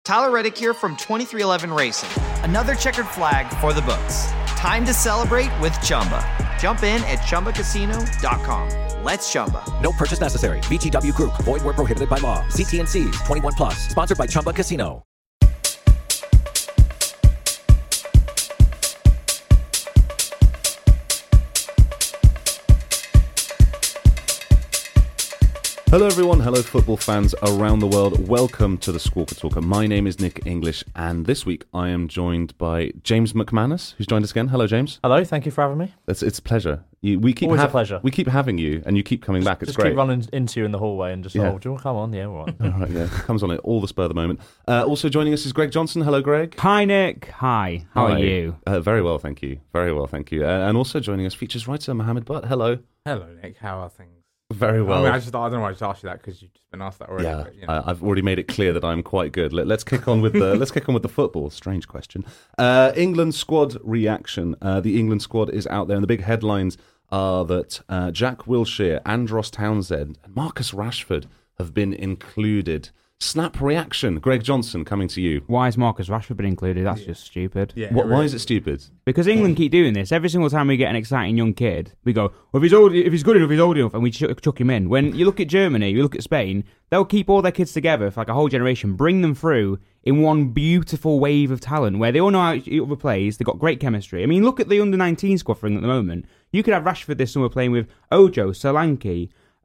Tyler Reddick here from 2311 Racing. Another checkered flag for the books. Time to celebrate with Chumba. Jump in at ChumbaCasino.com. Let's Chumba. No purchase necessary. VGW Group. Void where prohibited by law. See T&Cs. 21 plus. Sponsored by Chumba Casino. Hello everyone, hello football fans around the world. Welcome to the Squawker Talker. My name is Nick English, and this week I am joined by James McManus, who's joined us again. Hello, James. Hello, thank you for having me. It's a pleasure. A pleasure. We keep having you, and you keep coming back. It's just great. Keep running into you in the hallway and just, do you want to come on? Yeah, all right. All right, yeah. Comes on at all the spur of the moment. Also joining us is Greg Johnson. Hello, Greg. Hi, Nick. Hi. How are you? Very well, thank you. Very well, thank you. And also joining us, features writer Mohammed Butt. Hello. Hello, Nick. How are things? Very well. I don't know why I just asked you that because you've just been asked that already. Yeah, but, you know. I've already made it clear that I'm quite good. Let's kick on with the football. Strange question. England squad reaction. The England squad is out there, and the big headlines are that Jack Wilshere, Andros Townsend, and Marcus Rashford have been included. Snap reaction. Greg Johnson, coming to you. Why has Marcus Rashford been included? That's just stupid. Yeah, Why is it stupid? Because England keep doing this. Every single time we get an exciting young kid, we go, well, if he's good enough, he's old enough, and we chuck him in. When you look at Germany, you look at Spain, they'll keep all their kids together for like a whole generation, bring them through in one beautiful wave of talent where they all know how each other plays, they've got great chemistry. I mean, look at the under-19 squad for England at the moment. You could have Rashford this summer playing with Ojo, Solanke,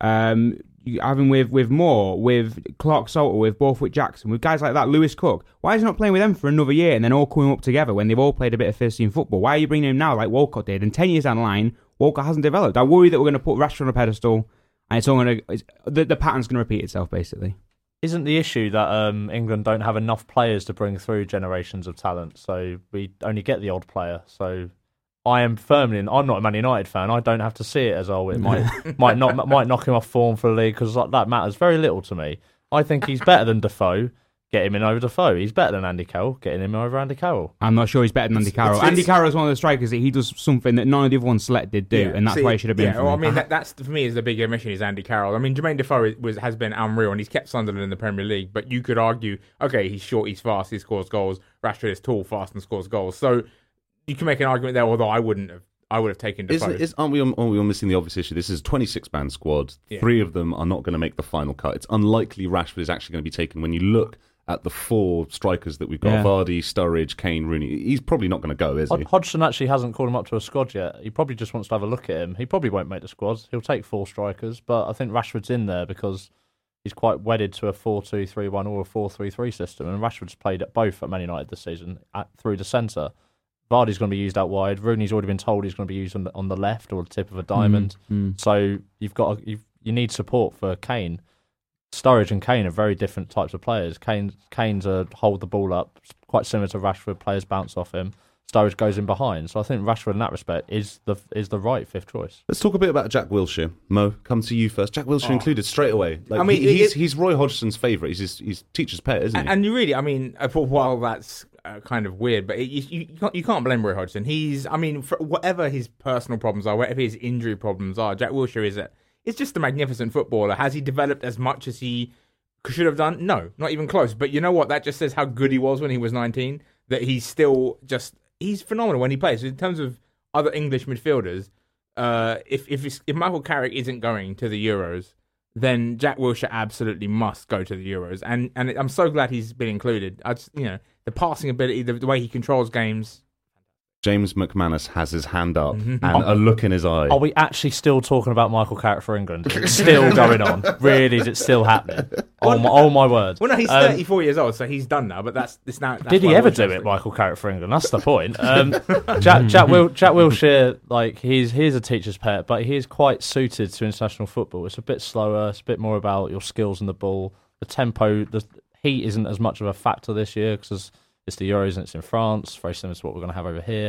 having with Moore, with Clark Salter, with Borthwick Jackson, with guys like that, Lewis Cook. Why is he not playing with them for another year and then all coming up together when they've all played a bit of first team football? Why are you bringing him now like Walcott did? And 10 years down the line, Walcott hasn't developed. I worry that we're going to put Rashford on a pedestal and it's all going to the pattern's going to repeat itself basically. Isn't the issue that England don't have enough players to bring through generations of talent, so we only get the odd player? So I am firmly, I'm not a Man United fan. I don't have to see it as it might knock him off form for the league because that matters very little to me. I think he's better than Defoe. Get him in over Defoe. He's better than Andy Carroll. Getting him over Andy Carroll. I'm not sure he's better than Andy Carroll. Andy Carroll is one of the strikers that he does something that none of the other ones selected do, and that's why he should have been. Yeah, well, I mean, that's for me is the big omission is Andy Carroll. I mean, Jermaine Defoe has been unreal, and he's kept Sunderland in the Premier League. But you could argue, okay, he's short, he's fast, he scores goals. Rashford is tall, fast, and scores goals. So you can make an argument there, although I would have taken Defoe. Aren't we all missing the obvious issue? This is a 26-man squad. Yeah. 3 of them are not going to make the final cut. It's unlikely Rashford is actually going to be taken when you look at the 4 strikers that we've got. Vardy, Sturridge, Kane, Rooney. He's probably not going to go, is he? Hodgson actually hasn't called him up to a squad yet. He probably just wants to have a look at him. He probably won't make the squad. He'll take 4 strikers, but I think Rashford's in there because he's quite wedded to a 4-2-3-1 or a 4-3-3 system, and Rashford's played at both at Man United this season through the centre. Vardy's going to be used out wide. Rooney's already been told he's going to be used on the left or the tip of a diamond. So you need support for Kane. Sturridge and Kane are very different types of players. Kane's a hold the ball up, quite similar to Rashford. Players bounce off him. Sturridge goes in behind. So I think Rashford, in that respect, is the right 5th choice. Let's talk a bit about Jack Wilshere. Mo, come to you first. Jack Wilshere included straight away. Like, I mean, he's Roy Hodgson's favourite. He's teacher's pet, isn't he? And you really, I mean, while that's kind of weird, but you can't blame Roy Hodgson. For whatever his personal problems are, whatever his injury problems are, Jack Wilshere is just a magnificent footballer. Has he developed as much as he should have done? No, not even close. But you know what? That just says how good he was when he was 19. That he's still he's phenomenal when he plays. In terms of other English midfielders, if Michael Carrick isn't going to the Euros, then Jack Wilshere absolutely must go to the Euros. And I'm so glad he's been included. The passing ability, the way he controls games. James McManus has his hand up and a look in his eye. Are we actually still talking about Michael Carrick for England? Is it still going on? Really, is it still happening? Oh my word. Well, no, he's 34 years old, so he's done now, but that's now. Did he ever do it, Michael Carrick for England? That's the point. Jack Wilshere, like, he's a teacher's pet, but he is quite suited to international football. It's a bit slower, it's a bit more about your skills on the ball. The tempo, the heat isn't as much of a factor this year because it's the Euros and it's in France, very similar to what we're going to have over here.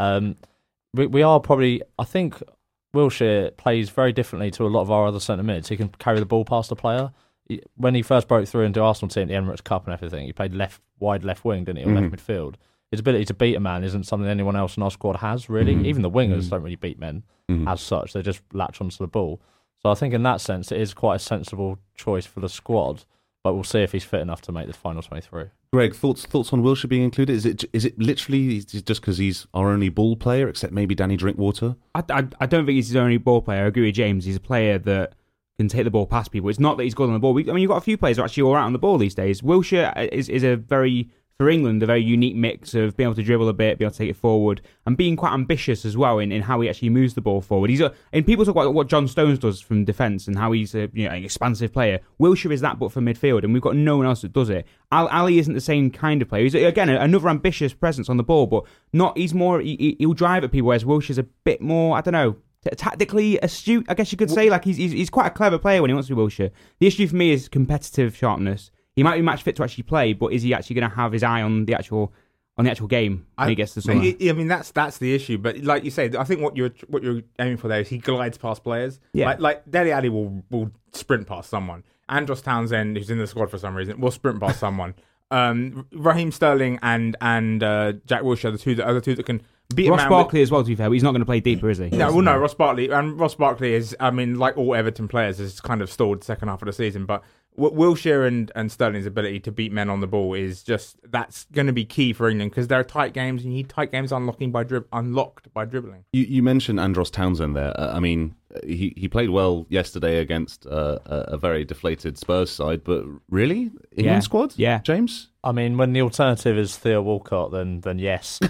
We are probably, I think Wilshere plays very differently to a lot of our other centre mids. He can carry the ball past a player. When he first broke through into Arsenal team, the Emirates Cup and everything, he played wide left wing, didn't he, or left midfield. His ability to beat a man isn't something anyone else in our squad has, really. Even the wingers don't really beat men as such. They just latch onto the ball. So I think in that sense, it is quite a sensible choice for the squad. but we'll see if he's fit enough to make the final 23. Greg, thoughts on Wilshere being included? Is it literally just because he's our only ball player, except maybe Danny Drinkwater? I don't think he's his only ball player. I agree with James. He's a player that can take the ball past people. It's not that he's good on the ball. You've got a few players who are actually all right on the ball these days. Wilshere is a very, for England, a very unique mix of being able to dribble a bit, being able to take it forward, and being quite ambitious as well in how he actually moves the ball forward. And people talk about what John Stones does from defence and how he's an expansive player. Wilshere is that, but for midfield, and we've got no one else that does it. Ali isn't the same kind of player. He's, again, another ambitious presence on the ball, but not. He's more. He'll drive at people, whereas Wilshere's a bit more, I don't know, tactically astute, I guess you could say. Like he's quite a clever player when he wants to be Wilshere. The issue for me is competitive sharpness. He might be match fit to actually play, but is he actually going to have his eye on the actual game when he gets to summer? I mean, that's the issue. But like you say, I think what you're aiming for there is he glides past players. Yeah. Like Dele Alli will sprint past someone. Andros Townsend, who's in the squad for some reason, will sprint past someone. Raheem Sterling and Jack Wilshere are the other two that can beat Ross a man Barkley as well, to be fair, but he's not going to play deeper, is he? No, Ross Barkley is, I mean, like all Everton players, is kind of stalled the second half of the season. But Wilshere and Sterling's ability to beat men on the ball is that's going to be key for England, because there are tight games, and you need tight games unlocked by dribbling. You mentioned Andros Townsend there. I mean, he played well yesterday against a very deflated Spurs side, but really? England squad? Yeah. James? I mean, when the alternative is Theo Walcott, then yes.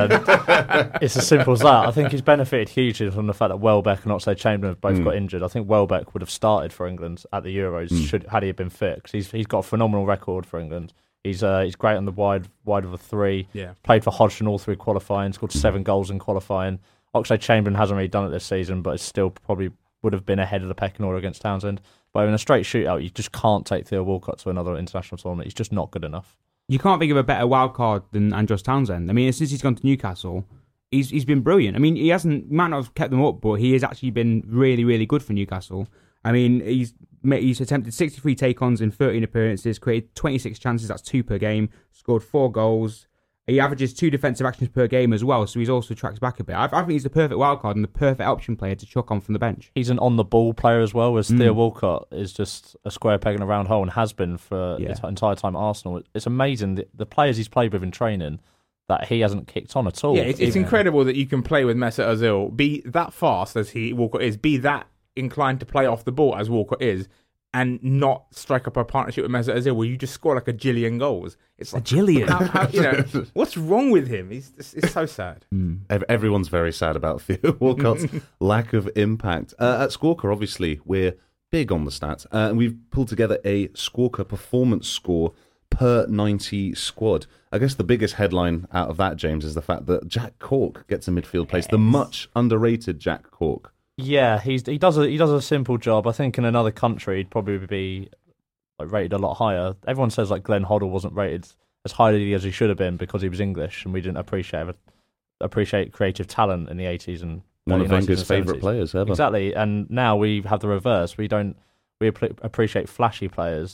It's as simple as that. I think he's benefited hugely from the fact that Welbeck and Oxlade-Chamberlain have both got injured. I think Welbeck would have started for England at the Euros had he been fit, because he's got a phenomenal record for England. He's great on the wide of a three. Yeah. Played for Hodgson all through qualifying, scored 7 goals in qualifying. Oxlade-Chamberlain hasn't really done it this season, but it still probably would have been ahead of the pecking order against Townsend. But in a straight shootout, you just can't take Theo Walcott to another international tournament. He's just not good enough. You can't think of a better wild card than Andros Townsend. I mean, since he's gone to Newcastle, he's been brilliant. I mean, he might not have kept them up, but he has actually been really, really good for Newcastle. I mean, he's attempted 63 take-ons in 13 appearances, created 26 chances, that's 2 per game, scored 4 goals. He averages 2 defensive actions per game as well, so he's also tracks back a bit. I think he's the perfect wildcard and the perfect option player to chuck on from the bench. He's an on-the-ball player as well, whereas Theo Walcott is just a square peg in a round hole and has been for his entire time at Arsenal. It's amazing, the players he's played with in training, that he hasn't kicked on at all. Yeah, it's incredible that you can play with Mesut Ozil, be that fast as Walcott is, be that inclined to play off the ball as Walcott is, and not strike up a partnership with Mesut Ozil where you just score like a jillion goals. It's like, a jillion. What's wrong with him? It's so sad. Everyone's very sad about Theo Walcott's lack of impact. At Squawka, obviously, we're big on the stats, and we've pulled together a Squawka performance score per 90 squad. I guess the biggest headline out of that, James, is the fact that Jack Cork gets a midfield place. The much underrated Jack Cork. Yeah, he does a simple job. I think in another country he'd probably be rated a lot higher. Everyone says Glenn Hoddle wasn't rated as highly as he should have been because he was English, and we didn't appreciate creative talent in the 80s and one of Wenger's favourite players ever. Exactly, and now we have the reverse. We appreciate flashy players.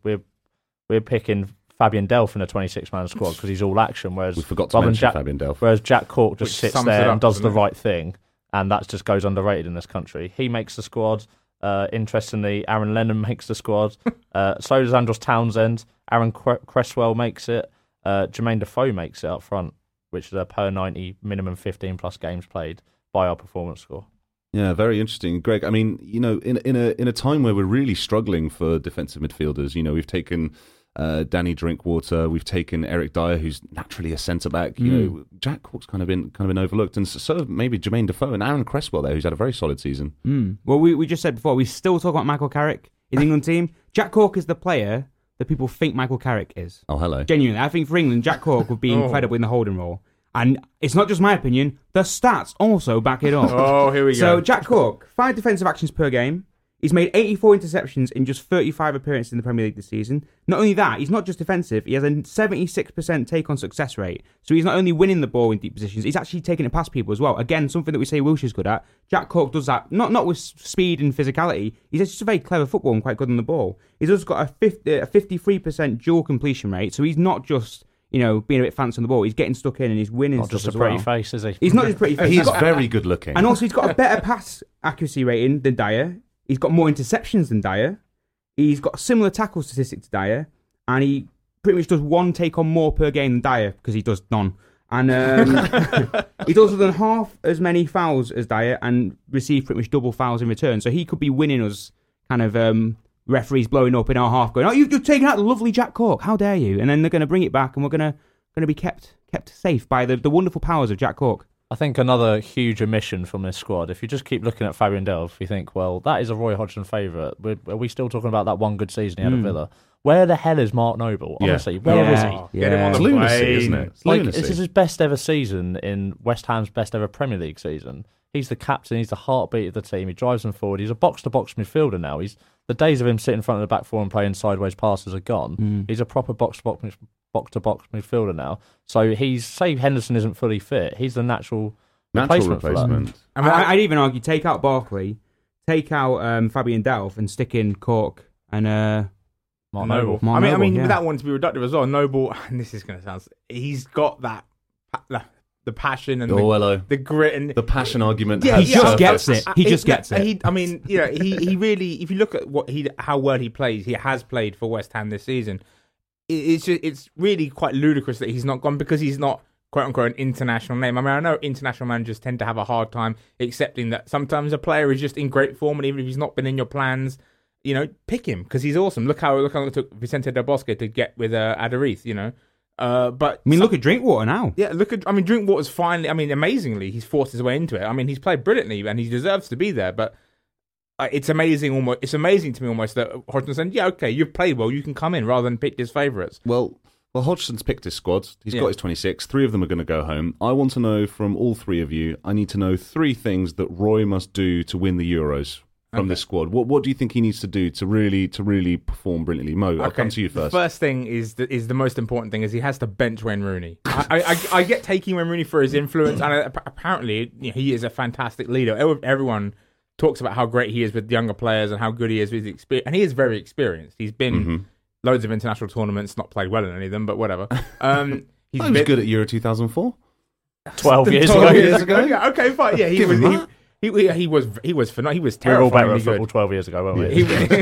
We're picking Fabian Delph in a 26-man squad because he's all action. Whereas we forgot to mention Fabian Delph. Whereas Jack Cork just sits there and does the right thing. And that just goes underrated in this country. He makes the squad. Interestingly, Aaron Lennon makes the squad. So does Andros Townsend. Aaron Cresswell makes it. Jermaine Defoe makes it up front, which is a per 90 minimum 15 plus games played by our performance score. Yeah, very interesting, Greg. I mean, in a time where we're really struggling for defensive midfielders, we've taken Danny Drinkwater, we've taken Eric Dyer, who's naturally a centre back. Jack Cork's kind of been overlooked, and so have maybe Jermaine Defoe and Aaron Cresswell there, who's had a very solid season. Well, we just said before, we still talk about Michael Carrick in the England team. Jack Cork is the player that people think Michael Carrick is. Oh, hello. Genuinely, I think for England, Jack Cork would be incredible in the holding role. And it's not just my opinion, the stats also back it up. Oh, here we go. So Jack Cork, 5 defensive actions per game. He's made 84 interceptions in just 35 appearances in the Premier League this season. Not only that, he's not just defensive, he has a 76% take-on success rate. So he's not only winning the ball in deep positions, he's actually taking it past people as well. Again, something that we say Wilshere's good at. Jack Cork does that, not with speed and physicality. He's just a very clever football and quite good on the ball. He's also got a 53% dual completion rate, so he's not just being a bit fancy on the ball. He's getting stuck in and he's winning not stuff just as a pretty well. face, is he? He's not just pretty face. He's very good looking. And also he's got a better pass accuracy rating than Dyer. He's got more interceptions than Dyer. He's got a similar tackle statistic to Dyer, and he pretty much does one take on more per game than Dyer because he does none. And he does more than half as many fouls as Dyer and receives pretty much double fouls in return. So he could be winning us kind of referees blowing up in our half going, oh, you've taken out the lovely Jack Cork. How dare you? And then they're going to bring it back and we're going to be kept safe by the wonderful powers of Jack Cork. I think another huge omission from this squad, if you just keep looking at Fabian Delph, you think, well, that is a Roy Hodgson favourite. Are we still talking about that one good season he had at Villa? Where the hell is Mark Noble? Honestly, where is he? Get him on It's the lunacy, plane. isn't it? It's Like, lunacy. this is his best ever season in West Ham's best ever Premier League season. He's the captain. He's the heartbeat of the team. He drives them forward. He's a box-to-box midfielder now. The days of him sitting in front of the back four and playing sideways passes are gone. He's a proper box-to-box midfielder now. So say Henderson isn't fully fit. He's the natural replacement. For that. I mean, I'd even argue take out Barkley, take out Fabian Delph, and stick in Cork and Mark Noble. Mark I Noble, mean, yeah. with that one to be reductive as well. Noble, and this is going to sound, he's got that the passion and hello. the grit and The passion argument. Yeah, has He just surfaced. gets it. He just gets it. I mean, you know, he really. If you look at how well he plays, he has played for West Ham this season. It's really quite ludicrous that he's not gone because he's not quote unquote an international name. I mean, I know international managers tend to have a hard time accepting that sometimes a player is just in great form, and even if he's not been in your plans, you know, pick him because he's awesome. Look how it took Vicente Del Bosque to get with Adariz, you know. But I mean, look at Drinkwater now. yeah, Drinkwater's finally. I mean, amazingly, he's forced his way into it. I mean, he's played brilliantly and he deserves to be there. But it's amazing. It's amazing to me almost that Hodgson said, "Yeah, okay, you've played well. You can come in," rather than pick his favourites. Well, Hodgson's picked his squad. He's Yeah. got his 26. 3 of them are going to go home. I want to know from all 3 of you, I need to know 3 things that Roy must do to win the Euros from this squad. What do you think he needs to do to really perform brilliantly? Mo, I'll come to you first. The first thing is the most important thing is he has to bench Wayne Rooney. I get taking Wayne Rooney for his influence, and apparently he is a fantastic leader. Everyone talks about how great he is with younger players and how good he is with experience, and he is very experienced. He's been loads of international tournaments, not played well in any of them, but whatever. He was good at Euro 200004. 12 years 12 ago. years ago. Yeah, okay, fine. Yeah, Give him that. he was phenomenal. He was We were all better terrifyingly at football good. 12 years ago, weren't we?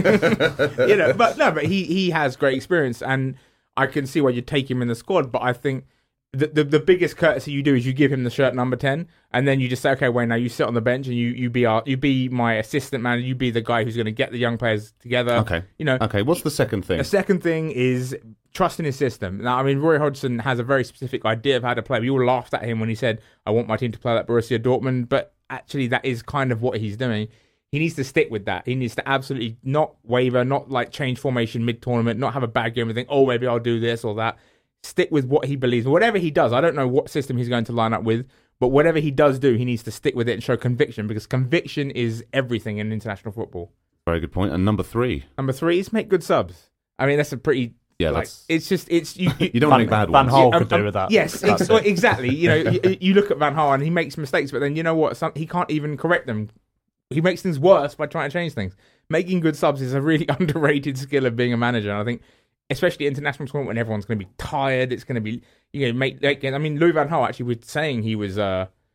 You know, but he has great experience, and I can see why you take him in the squad. But I think the biggest courtesy you do is you give him the shirt number 10, and then you just say, okay, Wayne, now you sit on the bench and you be my assistant man. You be the guy who's going to get the young players together. Okay. You know. Okay, what's the second thing? The second thing is trust in his system. Now, I mean, Roy Hodgson has a very specific idea of how to play. We all laughed at him when he said, I want my team to play like Borussia Dortmund, but actually that is kind of what he's doing. He needs to stick with that. He needs to absolutely not waver, not like change formation mid-tournament, not have a bad game and think, oh, maybe I'll do this or that. Stick with what he believes. Whatever he does, I don't know what system he's going to line up with, but whatever he does do, he needs to stick with it and show conviction, because conviction is everything in international football. Very good point. And number 3. Number 3 is make good subs. I mean, that's a pretty... Yeah, like, that's... it's You don't make bad Van ones. Gaal could do with that. Yes, That's it. exactly. You know, you look at Van Gaal and he makes mistakes, but then you know what? He can't even correct them. He makes things worse by trying to change things. Making good subs is a really underrated skill of being a manager. And I think, especially international tournament when everyone's going to be tired, it's going to be I mean, Louis Van Gaal actually was saying he was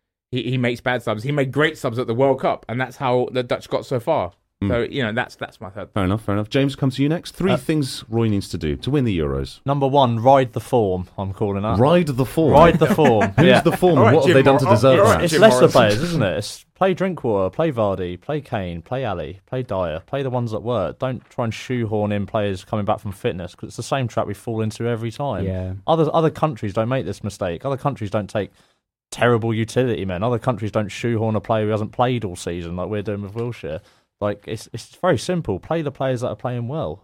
he makes bad subs. He made great subs at the World Cup, and that's how the Dutch got so far. So you know, that's my third. Fair enough. James, come to you next. 3 things Roy needs to do to win the Euros. Number 1, ride the form, I'm calling that. Ride the form. Ride the form. Who's yeah. the form? All right, What have Jim they done to Morris. deserve All right, that? It's Jim Leicester Morris. players, isn't it? It's play Drinkwater, play Vardy, play Kane, play Ali, play Dyer, play the ones that work. Don't try and shoehorn in players coming back from fitness, because it's the same trap we fall into every time. Yeah. Other countries don't make this mistake. Other countries don't take terrible utility men. Other countries don't shoehorn a player who hasn't played all season like we're doing with Wilshere. Like it's very simple. Play the players that are playing well.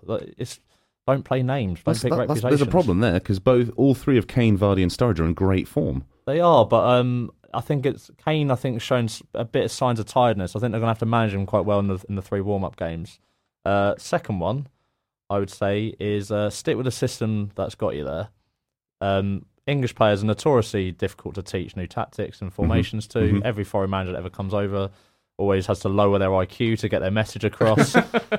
Don't play names. Don't pick reputations. There's a problem there because all 3 of Kane, Vardy, and Sturridge are in great form. They are, but I think it's Kane. I think has shown a bit of signs of tiredness. I think they're going to have to manage him quite well in the 3 warm-up games. Second one, I would say, is stick with the system that's got you there. English players are notoriously difficult to teach new tactics and formations to. Every foreign manager that ever comes over always has to lower their IQ to get their message across.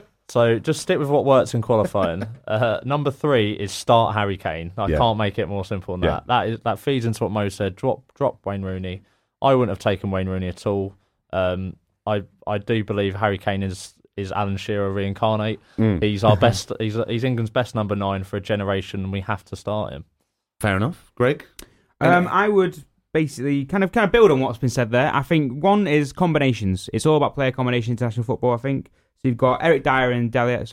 So just stick with what works in qualifying. Number 3 is start Harry Kane. I can't make it more simple than that. That feeds into what Mo said. Drop Wayne Rooney. I wouldn't have taken Wayne Rooney at all. I do believe Harry Kane is is Alan Shearer reincarnate. He's our best. He's England's best number 9 for a generation, and we have to start him. Fair enough. Greg? I would basically kind of build on what's been said there. I think one is combinations. It's all about player combination in international football, I think. So you've got Eric Dyer and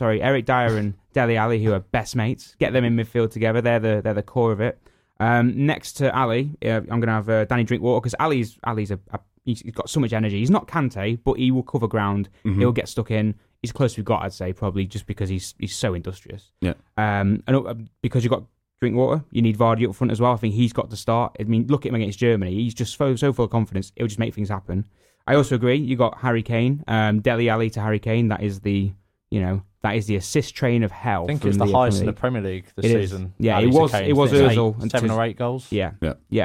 Dele Alli, who are best mates. Get them in midfield together. They're the core of it. Next to Ali, I'm going to have Danny Drinkwater, because Ali's he's got so much energy. He's not Kante, but he will cover ground. He'll get stuck in. He's the closest we've got, I'd say, probably just because he's so industrious. Yeah. And because you've got Drinkwater, you need Vardy up front as well. I think he's got to start. I mean, look at him against Germany. He's just so full of confidence. It'll just make things happen. I also agree. You got Harry Kane, Dele Alli to Harry Kane. That is the assist train of hell. I think it's the highest in the Premier League this season. Yeah, Ali it was. Kane, It was Ozil. 7 or 8 goals. Yeah.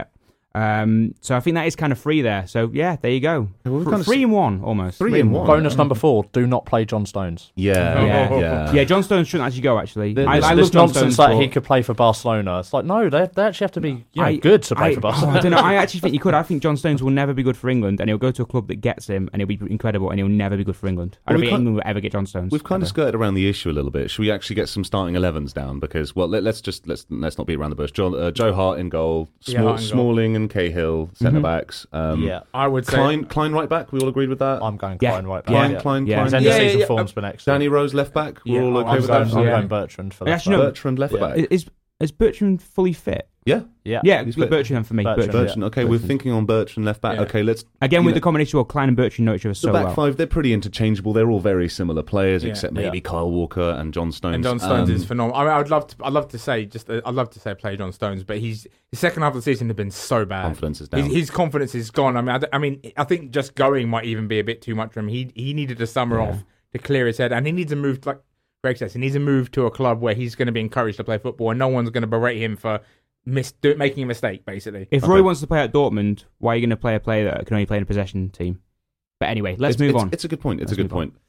So I think that is kind of free there. So yeah, there you go. Well, we've kind of 3-1 almost. 3-1. Bonus number 4: do not play John Stones. Yeah. John Stones shouldn't actually go. Actually, I This love John nonsense Stones. that he could play for Barcelona. It's like, no, they actually have to be good to play for Barcelona. I don't know. I actually think he could. I think John Stones will never be good for England, and he'll go to a club that gets him, and he'll be incredible, and he'll never be good for England. I don't think England will ever get John Stones. We've kind of skirted around the issue a little bit. Should we actually get some starting 11s down? Because let's not beat around the bush. Joe Hart in goal, Smalling and Cahill centre backs. I would say Klein right back. We all agreed with that. I'm going Klein right back. Klein. His end of season form's been excellent. Danny Rose left back. We're all okay with that. I'm going Bertrand for left back. Bertrand left back. Is Bertrand fully fit? Yeah. He's Bertrand for me. Bertrand. Okay, we're thinking on Bertrand left back. Yeah. Okay, let's again with the combination of Klein and Bertrand know each other so the back well. five. They're pretty interchangeable. They're all very similar players, except maybe Kyle Walker and John Stones. And John Stones is phenomenal. I mean, I'd love to say play John Stones, but his second half of the season has been so bad. Confidence is down. His confidence is gone. I think just going might even be a bit too much for him. He needed a summer off to clear his head, and he needs to move. Like Greg says, he needs to move to a club where he's going to be encouraged to play football, and no one's going to berate him for making a mistake, basically. If Roy wants to play at Dortmund, why are you going to play a player that can only play in a possession team? But anyway, let's move on. It's a good point. The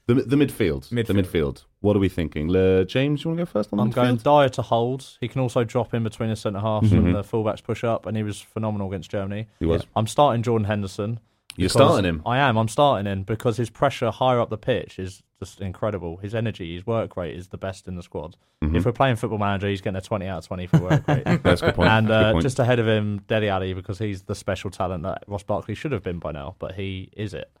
midfield. What are we thinking? James, you want to go first on the midfield? I'm going Dyer to hold. He can also drop in between the centre halves when the fullbacks push up, and he was phenomenal against Germany. He was. I'm starting Jordan Henderson. You're starting him? I am. I'm starting him because his pressure higher up the pitch is just incredible. His energy, his work rate is the best in the squad. If we're playing Football Manager, he's getting a 20 out of 20 for work rate. That's a good point. And just ahead of him, Dele Alli, because he's the special talent that Ross Barkley should have been by now, but he is it.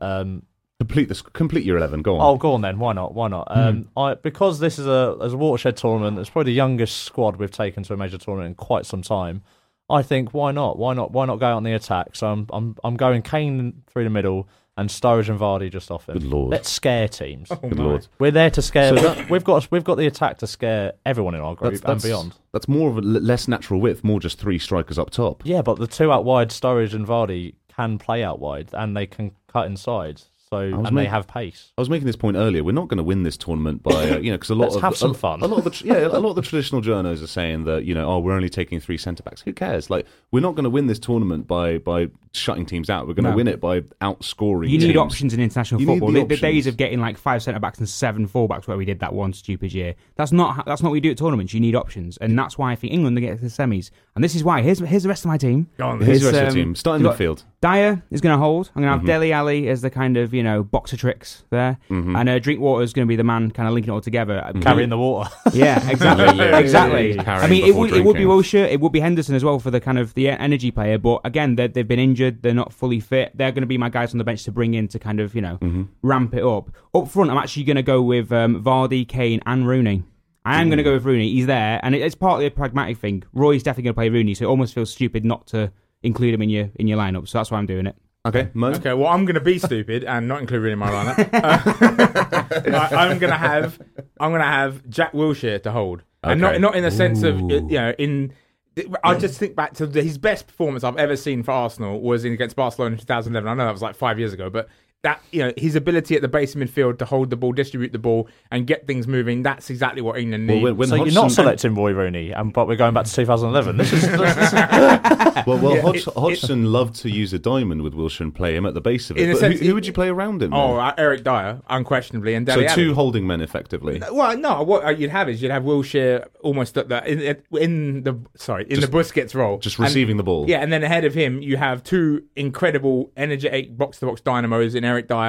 Complete your 11. Go on. Oh, go on then. Why not? Because this is a watershed tournament. It's probably the youngest squad we've taken to a major tournament in quite some time. I think why not? Why not go out on the attack? So I'm going Kane through the middle and Sturridge and Vardy just off him. Good lord. Let's scare teams. Good lord. We're there to scare. We've got the attack to scare everyone in our group and beyond. That's more of a less natural width, more just 3 strikers up top. Yeah, but the 2 out wide, Sturridge and Vardy, can play out wide and they can cut inside. They have pace. I was making this point earlier. We're not going to win this tournament by because Let's have some fun. A lot of the traditional journos are saying that we're only taking 3 centre backs. Who cares? Like, we're not going to win this tournament by shutting teams out. We're going to win it by outscoring. You need teams. options in international football. The days of getting like 5 centre backs and 7 full-backs where we did that one stupid year. That's not what we do at tournaments. You need options, and that's why I think England will get to the semis. And this is why. Here's the rest of my team. Here's the rest of the team. Starting midfield. Dyer is going to hold. I'm going to have Dele Alli as the kind of boxer tricks there, and Drinkwater is going to be the man kind of linking it all together, carrying the water. Yeah, exactly. Exactly. I mean, it would be Wilshere, it would be Henderson as well for the kind of the energy player. But again, they've been injured. They're not fully fit. They're going to be my guys on the bench to bring in to kind of ramp it up. Up front, I'm actually going to go with Vardy, Kane, and Rooney. I am going to go with Rooney. He's there, and it's partly a pragmatic thing. Roy's definitely going to play Rooney, so it almost feels stupid not to include him in your lineup. So that's why I'm doing it. Okay, Mo? Okay, well, I'm going to be stupid and not include Rooney in my lineup. I'm going to have Jack Wilshere to hold, and not in the sense of I just think back to his best performance I've ever seen for Arsenal was against Barcelona in 2011. I know that was like 5 years ago, but that his ability at the base of midfield to hold the ball, distribute the ball, and get things moving, that's exactly what England need. So you're not selecting Roy Rooney, but we're going back to 2011. This is Hodgson loved to use a diamond with Wilshere and play him at the base of it. But who would you play around him? Eric Dyer, unquestionably, and Dele Alli. 2 holding men, effectively. Well, no. What you'd have Wilshere almost at in the Busquets role, just receiving the ball. Yeah, and then ahead of him, you have 2 incredible, energetic box-to-box dynamos in Eric Dyer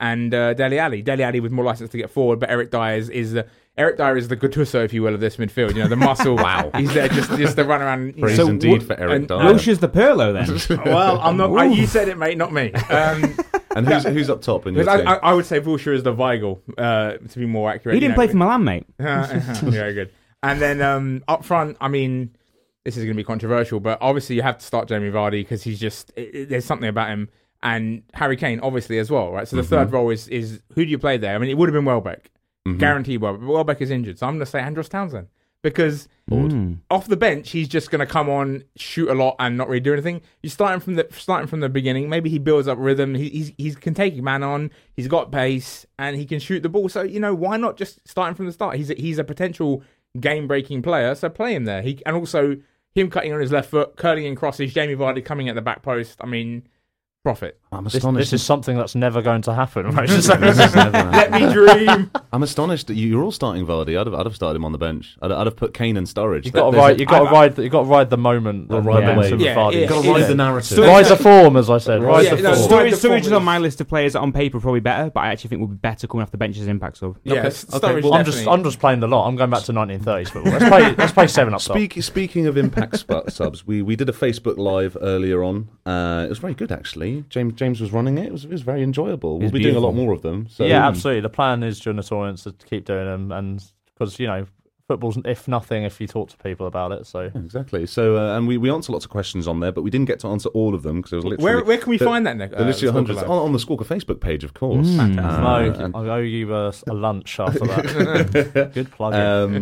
and Dele Alli. Dele Alli with more license to get forward, but Eric Dyer is the Gattuso, if you will, of this midfield. You know, the muscle. Wow, he's there just to run around. Praise indeed for Eric Dyer. Wilshire's the Pirlo then. Well, I'm not. You said it, mate, not me. And who's up top in your team? I would say Wilshere is the Weigl, to be more accurate. He didn't play for Milan, mate. Very good. And then up front, I mean, this is going to be controversial, but obviously you have to start Jamie Vardy because he's just there's something about him, and Harry Kane obviously as well, right? So the third role is who do you play there? I mean, it would have been Welbeck, guaranteed Welbeck, but Welbeck is injured, so I'm going to say Andros Townsend. Because off the bench, he's just going to come on, shoot a lot, and not really do anything. You're starting from the beginning. Maybe he builds up rhythm. He can take a man on. He's got pace, and he can shoot the ball. So why not just starting from the start? He's a potential game-breaking player. So play him there. And also him cutting on his left foot, curling in crosses. Jamie Vardy coming at the back post. I mean, profit. I'm astonished. This is something that's never going to happen. Right? Let me dream. I'm astonished that you're all starting Vardy. I'd have started him on the bench. I'd have put Kane and Sturridge. You got to ride the moment. Ride the wave. Vardy. Got to ride the narrative. Ride the form, as I said. Ride the form. Sturridge is on my list of players that on paper are probably better, but I actually think will be better coming off the bench as impact sub. Yeah, okay. Well, I'm just playing the lot. I'm going back to 1930s football. Let's play 7 up top. Speaking of impact subs, we did a Facebook Live earlier on. It was very good actually. James was running it. It was very enjoyable. We'll be doing a lot more of them. So. Yeah, absolutely. The plan is during the tournaments to keep doing them, and because football's if nothing if you talk to people about it. So exactly. So and we answer lots of questions on there, but we didn't get to answer all of them because it was literally where can we find that? Nick? Literally hundreds on the Squawka Facebook page, of course. I'll owe you a lunch after that. Good plug.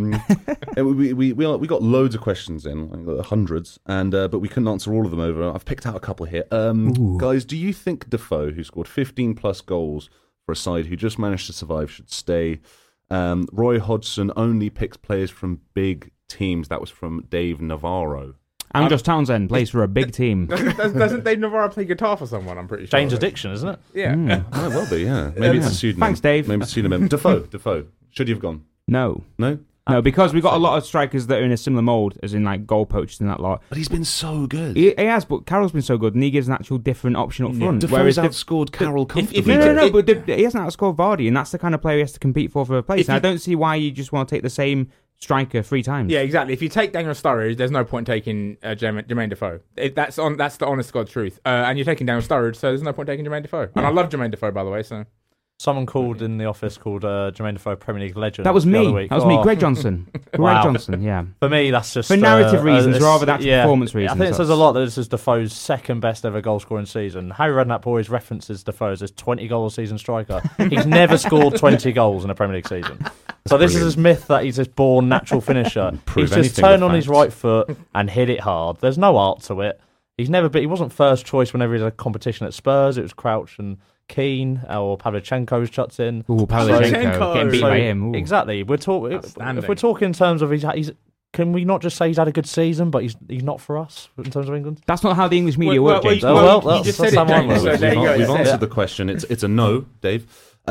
We got loads of questions in, like hundreds, and but we couldn't answer all of them over. I've picked out a couple here. Guys, do you think Defoe, who scored 15 plus goals for a side who just managed to survive, should stay? Roy Hodgson only picks players from big teams. That was from Dave Navarro. Andros Townsend plays for a big team. Doesn't Dave Navarro play guitar for someone? I'm pretty sure. Jane's Addiction, isn't it? Yeah. Might well be, yeah. Maybe it's a pseudonym. Thanks, Dave. Maybe it's a pseudonym. Defoe. Should he have gone? No, because we've got a lot of strikers that are in a similar mould, as in like goal poachers and that lot. But he's been so good. He has, but Carroll's been so good, and he gives an actual different option up front. Defoe's outscored Carroll comfortably. No, but he hasn't outscored Vardy, and that's the kind of player he has to compete for a place. And I don't see why you just want to take the same striker 3 times. Yeah, exactly. If you take Daniel Sturridge, there's no point taking Jermaine Defoe. That's the honest God truth. And you're taking Daniel Sturridge, so there's no point taking Jermaine Defoe. And I love Jermaine Defoe, by the way. So someone called in the office called Jermaine Defoe Premier League legend. That was me. That was me, Greg Johnson. Greg Johnson, yeah. For me, that's just for narrative reasons rather than performance reasons. I think it says a lot that this is Defoe's second best ever goal scoring season. Harry Redknapp always references Defoe as 20 goal a season striker. He's never scored 20 goals in a Premier League season. So this is his myth that he's this born natural finisher. He's just turned on his right foot and hit it hard. There's no art to it. He wasn't first choice whenever he had a competition at Spurs. It was Crouch and Keane or Pavlyuchenko's chuts in. Ooh, Pavlyuchenko getting beat by him. Ooh. Exactly. If we're talking in terms of he's can we not just say he's had a good season, but he's not for us in terms of England? That's not how the English media work, James. You just said it, so there you go. We've answered the question. It's a no, Dave.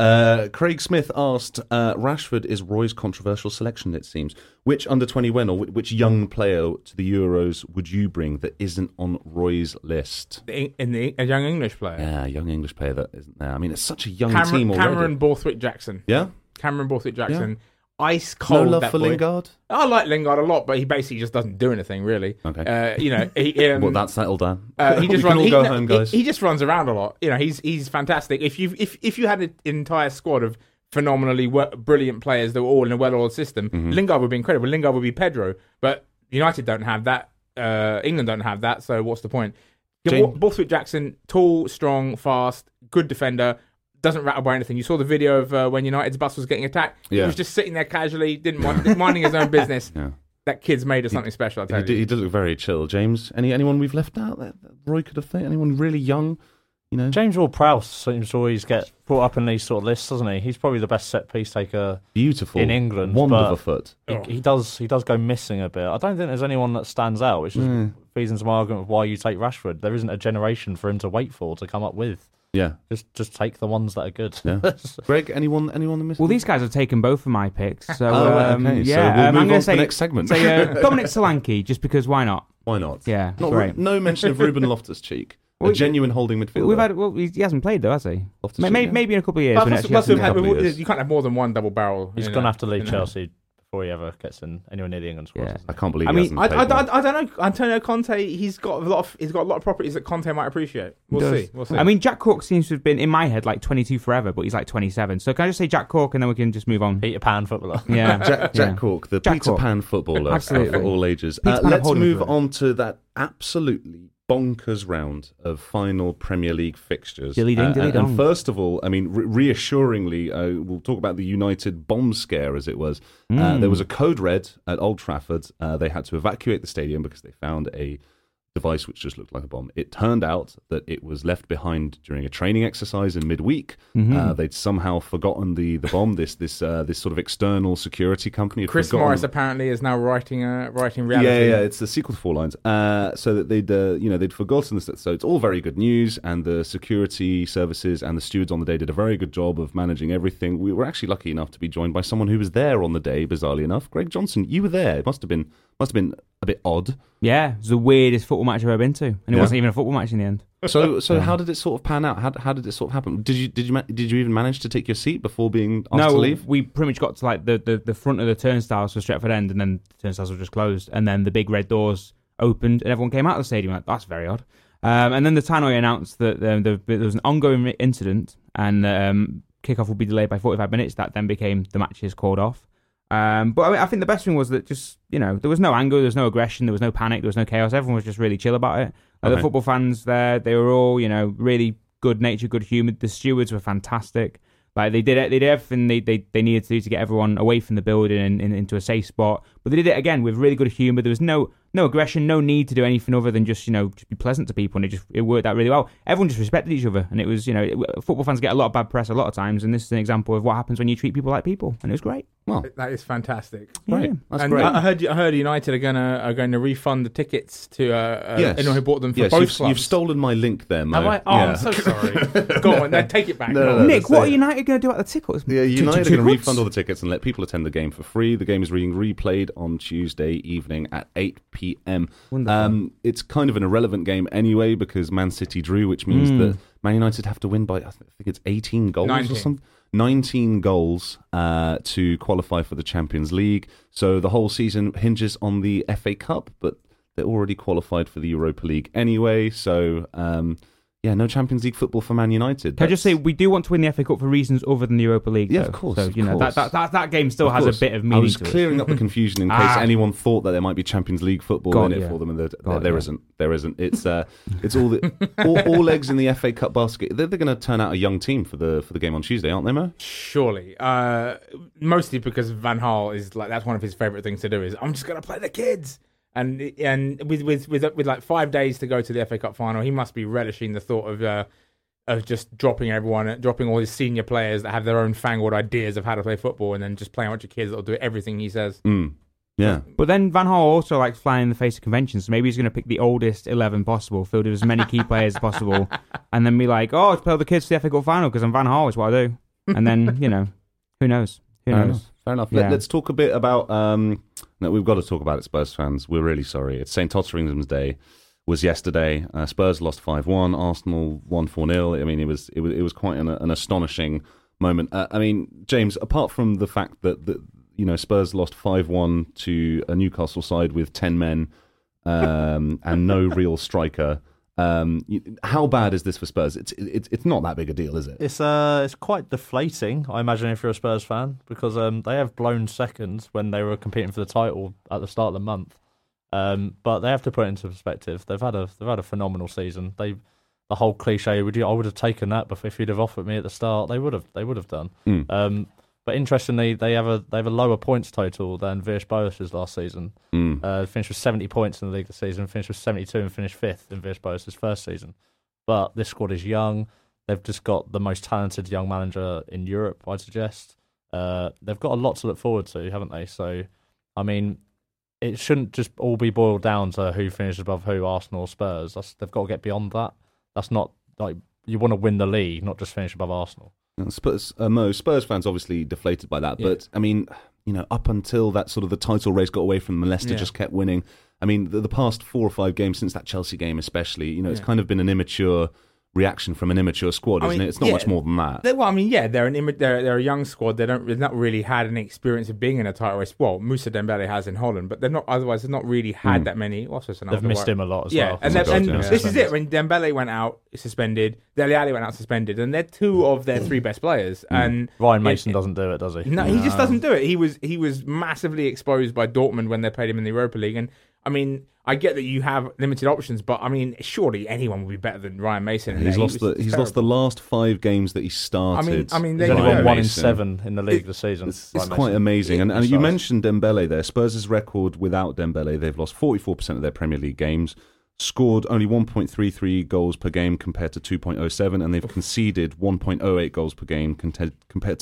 Craig Smith asked, Rashford is Roy's controversial selection, it seems. Which under-20 win, or which young player to the Euros would you bring that isn't on Roy's list? A young English player? Yeah, a young English player that isn't there. I mean, it's such a young team already. Cameron Borthwick-Jackson. Yeah? Cameron Borthwick-Jackson. Yeah. Ice cold. No love that for boy. Lingard? I like Lingard a lot, but he basically just doesn't do anything really. Okay. Well, that's settled down. He just runs. Go home, guys. He just runs around a lot. He's fantastic. If you had an entire squad of phenomenally brilliant players that were all in a well-oiled system, Lingard would be incredible. Lingard would be Pedro, but United don't have that. England don't have that. So what's the point? Borthwick-Jackson, tall, strong, fast, good defender. Doesn't rattle by anything. You saw the video of when United's bus was getting attacked. Yeah. He was just sitting there casually, minding his own business. Yeah. That kid's made of something special, I tell you. He does look very chill. James, anyone we've left out that Roy could have thought? Anyone really young? James Ward-Prowse seems to always get brought up in these sort of lists, doesn't he? He's probably the best set piece taker in England. Wand of a foot. He does go missing a bit. I don't think there's anyone that stands out, which feeds into my argument of why you take Rashford. There isn't a generation for him to wait for to come up with. Yeah, just take the ones that are good. Yeah. Greg, anyone that missing? Well, these guys have taken both of my picks. So, okay. Yeah, so we'll move I'm on to the next segment. Say Dominic Solanke, just because why not? Why not? Yeah, no mention of Ruben Loftus-Cheek. a genuine holding midfielder. He hasn't played though, has he? Loftus-Cheek, Maybe in a couple of years. Plus, when plus, actually plus hasn't we've had- couple of years. you can't have more than one double barrel. He's going to have to leave Chelsea before he ever gets in anywhere near the England squad. Yeah. I can't believe. I he mean, hasn't played one. I don't know. Antonio Conte, he's got a lot of properties that Conte might appreciate. We'll see. I mean, Jack Cork seems to have been in my head like 22 forever, but he's like 27. So can I just say Jack Cork and then we can just move on? Peter Pan footballer. Yeah, Jack Cork, the Jack Peter Cork. Pan footballer Absolutely. for all ages. Peter Pan of Let's holding move midfielder. on to that absolutely bonkers round of final Premier League fixtures. Dilly-ding-dilly-dong. And first of all, I mean, reassuringly, we'll talk about the United bomb scare, as it was. There was a code red at Old Trafford. They had to evacuate the stadium because they found a device which just looked like a bomb. It turned out that it was left behind during a training exercise in midweek. They'd somehow forgotten the bomb. This sort of external security company had Chris forgotten. Morris apparently is now writing reality. Yeah, it's the sequel to Four Lines. So that they'd forgotten this. So it's all very good news, and the security services and the stewards on the day did a very good job of managing everything. We were actually lucky enough to be joined by someone who was there on the day. Bizarrely enough, Greg Johnson, you were there. It must have been a bit odd. Yeah, it was the weirdest football match I've ever been to, and it wasn't even a football match in the end. So how did it sort of pan out? How did it sort of happen? Did you even manage to take your seat before being asked to leave? We pretty much got to like the front of the turnstiles for Stretford End, and then the turnstiles were just closed, and then the big red doors opened, and everyone came out of the stadium. Like, that's very odd. And then the tannoy announced that there was an ongoing incident, and kickoff would be delayed by 45 minutes. That then became the matches called off. But I mean, I think the best thing was that just, there was no anger, there was no aggression, there was no panic, there was no chaos. Everyone was just really chill about it. Like, the football fans there, they were all, really good-natured, good-humoured. The stewards were fantastic. Like, they did everything they needed to do to get everyone away from the building and into a safe spot. But they did it again with really good humour. There was no aggression, no need to do anything other than just be pleasant to people, and it worked out really well. Everyone just respected each other, and it was football fans get a lot of bad press a lot of times, and this is an example of what happens when you treat people like people, and it was great. Well, That is fantastic. great. Yeah. That's And great. I heard United are going to refund the tickets to anyone who bought them for both clubs. You've stolen my link there, Mo. Have I? Oh, Yeah. I'm so sorry. Go on, then take it back. No, Go no, on. Nick, that's what are it. United going to do about the tickets? Yeah, United are going to Tickets? refund all the tickets and let people attend the game for free. The game is being replayed on Tuesday evening at 8 p.m. Wonderful. It's kind of an irrelevant game anyway because Man City drew, which means that Man United have to win by, I think it's 18 goals 19. or something. 19 goals to qualify for the Champions League. So the whole season hinges on the FA Cup, but they're already qualified for the Europa League anyway. So, no Champions League football for Man United. Can I just say, we do want to win the FA Cup for reasons other than the Europa League. Yeah, though. of course, So, of course. that game still Of has course. a bit of I meaning was to it. clearing up the confusion in case anyone thought that there might be Champions League football God, in it yeah. for them, and God, there yeah. isn't. There isn't. It's all eggs in the FA Cup basket. They're going to turn out a young team for the game on Tuesday, aren't they, Mo? Surely, mostly because Van Gaal is like that's one of his favourite things to do. Is I'm just going to play the kids, and with like 5 days to go to the FA Cup final, he must be relishing the thought of just dropping all his senior players that have their own fangled ideas of how to play football, and then just playing a bunch of kids that'll do everything he says. Yeah. But then Van Gaal also likes flying in the face of conventions, so maybe he's going to pick the oldest 11 possible, filled with as many key players as possible, and then be like, let's play all the kids for the FA Cup final because I'm Van Gaal, is what I do. And then, who knows? Who knows? Fair enough. Yeah. Let's talk a bit about. No, we've got to talk about it, Spurs fans. We're really sorry. It's St. Otteringham's Day. Was yesterday. Spurs lost 5-1. Arsenal won 4-0. I mean, it was quite an astonishing moment. I mean, James, apart from the fact that Spurs lost 5-1 to a Newcastle side with 10 men and no real striker. How bad is this for Spurs? It's not that big a deal, is it? It's quite deflating, I imagine, if you're a Spurs fan, because they have blown seconds when they were competing for the title at the start of the month. But they have to put it into perspective. They've had a phenomenal season. The whole cliche, I would have taken that, but if you'd have offered me at the start, they would have done. But interestingly, they have a lower points total than Villas-Boas's last season. Finished with 70 points in the league this season, finished with 72 and finished 5th in Villas-Boas's first season. But this squad is young. They've just got the most talented young manager in Europe, I'd suggest. They've got a lot to look forward to, haven't they? So, I mean, it shouldn't just all be boiled down to who finishes above who, Arsenal or Spurs. They've got to get beyond that. That's not like you want to win the league, not just finish above Arsenal. Spurs fans obviously deflated by that, Yeah. but I mean, up until that sort of the title race got away from them, Leicester just kept winning. I mean, the past 4 or 5 games since that Chelsea game, especially, you know, it's kind of been an immature reaction from an immature squad, isn't it? It's not much more than that. They're a young squad. They've not really had any experience of being in a title race. Well, Moussa Dembele has in Holland, but they've not really had that many. They've missed him a lot as well. And this is it. When Dembele went out suspended, Dele Alli went out suspended, and they're 2 of their 3 best players. And Ryan Mason doesn't do it, does he? No, he just doesn't do it. He was massively exposed by Dortmund when they played him in the Europa League, and I mean, I get that you have limited options, but I mean, surely anyone would be better than Ryan Mason. He's lost the last 5 games that he started. I mean, he's only won 1 in 7 in the league this season. It's quite amazing. And you mentioned Dembele there. Spurs' record without Dembele, they've lost 44% of their Premier League games, scored only 1.33 goals per game compared to 2.07, and they've conceded 1.08 goals per game compared to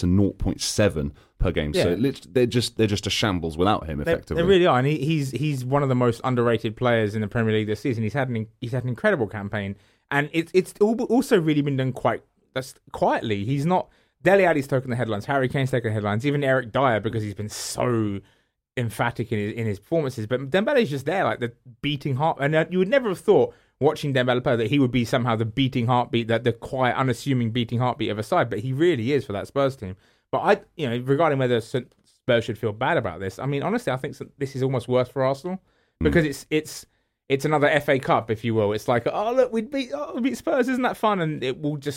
0.7 per game. Yeah. So they're just a shambles without him, effectively. They really are, and he's one of the most underrated players in the Premier League this season. He's had an incredible campaign, and it's also really been done quite quietly. He's not. Dele Alli's taken the headlines. Harry Kane's taken the headlines. Even Eric Dyer, because he's been so emphatic in his performances, but Dembele's just there, like the beating heart. And you would never have thought, watching Dembele play, that he would be somehow the beating heartbeat, the quiet, unassuming beating heartbeat of a side. But he really is for that Spurs team. But regarding whether Spurs should feel bad about this, I mean, honestly, I think this is almost worse for Arsenal because it's another FA Cup, if you will. It's like, oh look, we beat Spurs, isn't that fun? And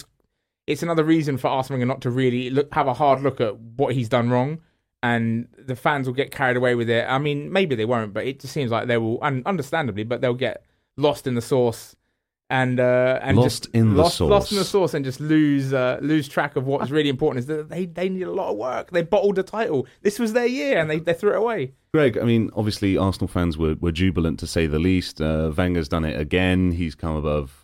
it's another reason for Arsene not to really have a hard look at what he's done wrong. And the fans will get carried away with it. I mean, maybe they won't, but it just seems like they will, and understandably, but they'll get lost in the sauce and lost in the sauce and just lose track of what's really important. Is that they need a lot of work. They bottled the title. This was their year, and they threw it away. Greg, I mean, obviously Arsenal fans were jubilant, to say the least. Wenger's done it again. He's come above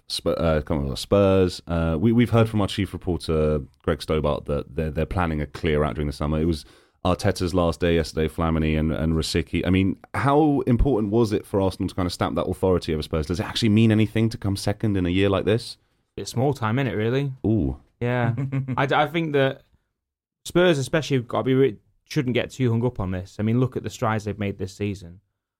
Spurs. We've heard from our chief reporter Greg Stobart that they're planning a clear out during the summer. It was Arteta's last day yesterday, Flamini and Rosicky. I mean, how important was it for Arsenal to kind of stamp that authority over Spurs? Does it actually mean anything to come second in a year like this? It's small time, isn't it, really? Ooh. Yeah. I think that Spurs especially shouldn't get too hung up on this. I mean, look at the strides they've made this season.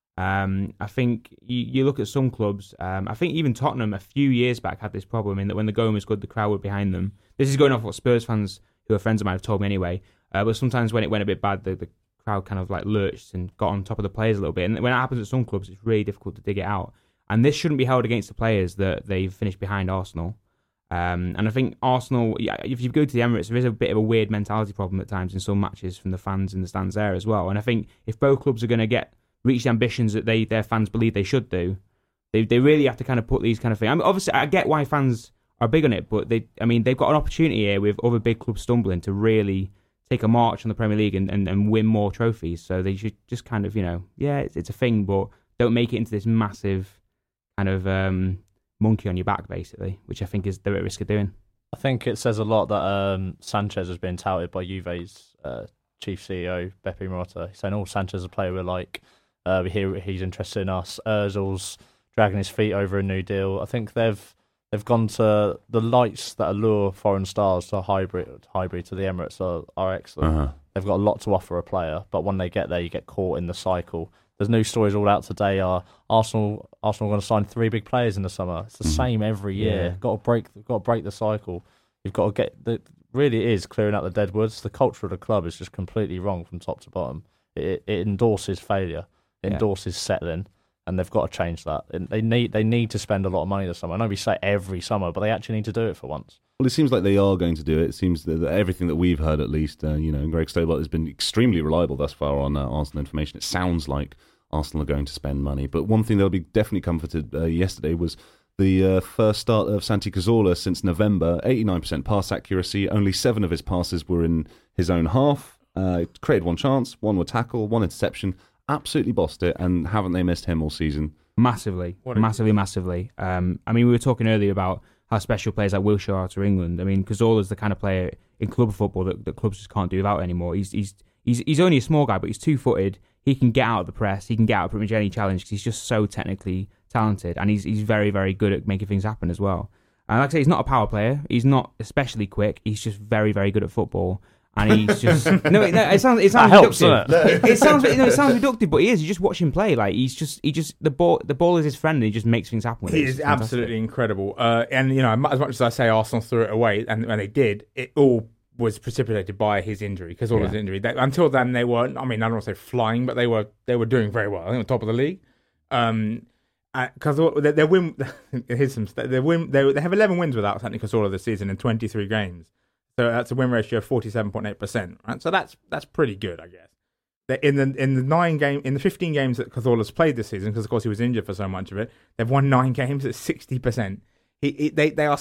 I think you look at some clubs, I think even Tottenham a few years back had this problem in that when the going was good, the crowd were behind them. This is going off what Spurs fans, who are friends of mine, have told me anyway. But sometimes when it went a bit bad, the crowd kind of like lurched and got on top of the players a little bit. And when it happens at some clubs, it's really difficult to dig it out. And this shouldn't be held against the players that they've finished behind Arsenal. And I think Arsenal, if you go to the Emirates, there is a bit of a weird mentality problem at times in some matches from the fans in the stands there as well. And I think if both clubs are going to reach the ambitions that their fans believe they should do, they really have to kind of put these kind of things. I mean, obviously, I get why fans are big on it, but they've got an opportunity here with other big clubs stumbling to really take a march on the Premier League and win more trophies. So they should just kind of, it's a thing, but don't make it into this massive kind of monkey on your back, basically, which I think is they're at risk of doing. I think it says a lot that Sanchez has been touted by Juve's chief CEO, Beppe Marotta. He's saying, Sanchez is a player we like. We hear he's interested in us. Ozil's dragging his feet over a new deal. I think they've gone to the lights that allure foreign stars to Highbury to the Emirates are excellent. Uh-huh. They've got a lot to offer a player, but when they get there, you get caught in the cycle. There's news stories all out today. Arsenal going to sign 3 big players in the summer. It's the same every year. Yeah. Got to break the cycle. You've got to get really it is clearing out the dead woods. The culture of the club is just completely wrong from top to bottom. It endorses failure. It endorses settling. And they've got to change that. And they need to spend a lot of money this summer. I know we say every summer, but they actually need to do it for once. Well, it seems like they are going to do it. It seems that everything that we've heard, at least, and Greg Stobart has been extremely reliable thus far on Arsenal information. It sounds like Arsenal are going to spend money. But one thing they'll be definitely comforted yesterday was the first start of Santi Cazorla since November. 89% pass accuracy. Only 7 of his passes were in his own half. Created 1 chance, 1 with tackle, 1 interception. Absolutely bossed it, and haven't they missed him all season? Massively. I mean, we were talking earlier about how special players like Wilshere are to England. I mean, Cazorla's the kind of player in club football that clubs just can't do without anymore. He's only a small guy, but he's 2-footed. He can get out of the press. He can get out of pretty much any challenge because he's just so technically talented, and he's very, very good at making things happen as well. And like I say, he's not a power player. He's not especially quick. He's just very, very good at football. And he's just it sounds That helps, reductive. doesn't It sounds reductive, but he is. You just watch him play. Like he just the ball is his friend, and he just makes things happen with it. He is absolutely incredible. And as much as I say Arsenal threw it away, and when they did, it all was precipitated by his injury, because all his injury. Until then, they weren't. I mean, I don't want to say flying, but they were doing very well. I think on top of the league. Because their win, here's some. They have 11 wins without Santi Cazorla this season in 23 games. So that's a win ratio of 47.8%. Right, so that's pretty good, I guess. In the 15 games that Cazorla's played this season, because of course he was injured for so much of it, they've won 9 games at 60%. They are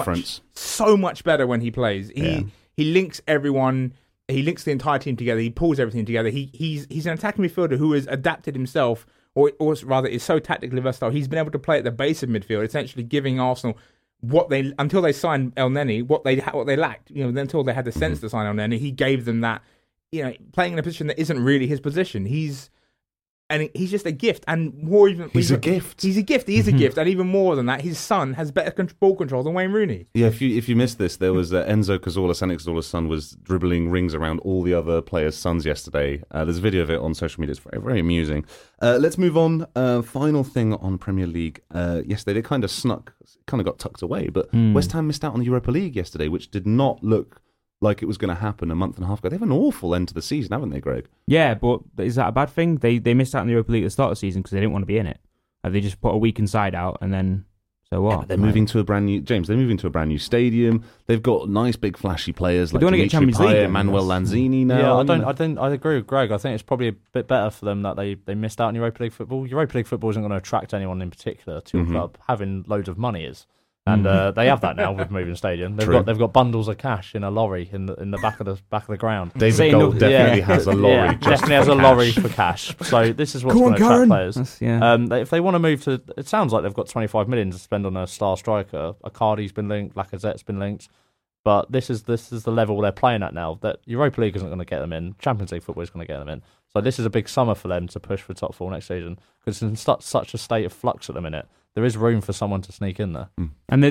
so much better when he plays. He links everyone. He links the entire team together. He pulls everything together. He's an attacking midfielder who has adapted himself, or rather is so tactically versatile. He's been able to play at the base of midfield, essentially giving Arsenal until they signed El Neni, what they lacked. Until they had the sense to sign El Neni, he gave them that. Playing in a position that isn't really his position. He's just a gift, and more even He's a gift. He's a gift. He is a gift, and even more than that, his son has better ball control than Wayne Rooney. Yeah, if you missed this, there was Enzo Cazorla, Santi Cazorla's son, was dribbling rings around all the other players' sons yesterday. There's a video of it on social media. It's very, very amusing. Let's move on. Final thing on Premier League. Yesterday, they kind of got tucked away, but West Ham missed out on the Europa League yesterday, which did not look like it was going to happen a month and a half ago. They have an awful end to the season, haven't they, Greg? Yeah, but is that a bad thing? They missed out on the Europa League at the start of the season because they didn't want to be in it. They just put a weakened side out, and then so what? Yeah, they're moving to a brand new They're moving to a brand new stadium. They've got nice, big, flashy players like Dimitri Payet, Manuel Lanzini now. Yeah, I agree with Greg. I think it's probably a bit better for them that they missed out on Europa League football. Europa League football isn't going to attract anyone in particular to your club. Having loads of money is. And they have that now with moving stadium. They've got bundles of cash in a lorry in the back of the ground. David Gold definitely has a lorry. Yeah, definitely has a lorry for cash. So this is what's going to attract players. If they want to move to, it sounds like they've got 25 million to spend on a star striker. Icardi's been linked, Lacazette's been linked, but this is the level they're playing at now. That Europa League isn't going to get them in. Champions League football is going to get them in. So this is a big summer for them to push for top 4 next season, because it's in such a state of flux at the minute. There is room for someone to sneak in there. And they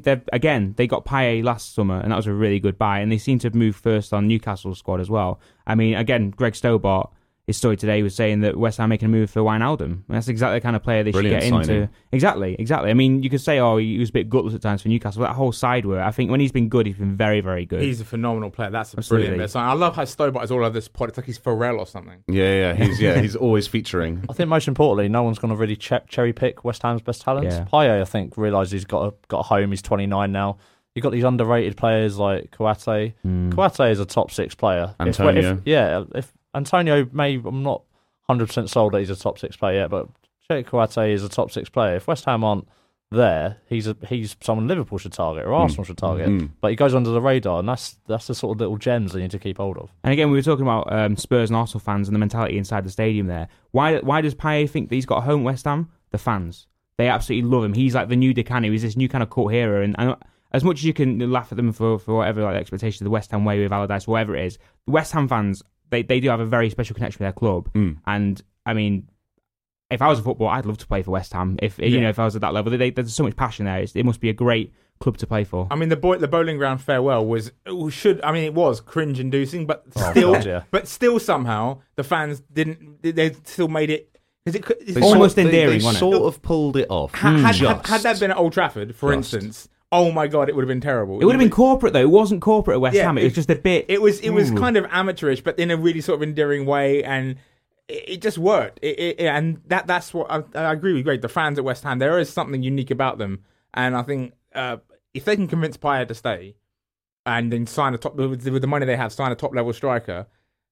got Payet last summer, and that was a really good buy. And they seem to have moved first on Newcastle's squad as well. I mean, again, Greg Stobart, his story today was saying that West Ham making a move for Wijnaldum. And that's exactly the kind of player they should get into. Exactly. I mean, you could say, he was a bit gutless at times for Newcastle. That whole side work, I think when he's been good, he's been very, very good. He's a phenomenal player. That's a brilliant bit. I love how Stobart is all over this pod. It's like he's Pharrell or something. Yeah. He's always featuring. I think most importantly, no one's going to really cherry pick West Ham's best talents. Yeah. Payet, I think, realised he's got a home. He's 29 now. You've got these underrated players like Kouyaté. Kouyaté is a top 6 player. Antonio. If Antonio I'm not 100% sold that he's a top 6 player yet, but Cheikh Kouyaté is a top 6 player. If West Ham aren't there, he's someone Liverpool should target or Arsenal should target. But he goes under the radar, and that's the sort of little gems they need to keep hold of. And again, we were talking about Spurs and Arsenal fans and the mentality inside the stadium there. Why does Payet think that he's got a home at West Ham? The fans. They absolutely love him. He's like the new Di Canio. He's this new kind of cult hero. And as much as you can laugh at them for whatever like expectation of the West Ham way with Allardyce, whatever it is, the West Ham fans, they do have a very special connection with their club. And I mean, if I was a footballer, I'd love to play for West Ham. If I was at that level, there's so much passion there. It must be a great club to play for. I mean, the Bowling Ground farewell was cringe-inducing, but still somehow the fans didn't. They still made it because it's almost endearing. They sort of pulled it off. Had that been at Old Trafford, for instance. Oh my God! It would have been terrible. It would have been corporate though. It wasn't corporate at West Ham. It was just a bit. It was kind of amateurish, but in a really sort of endearing way, and it just worked. And that's what I agree with Greg. The fans at West Ham, there is something unique about them, and I think if they can convince Payet to stay, and then sign with the money they have, sign a top level striker.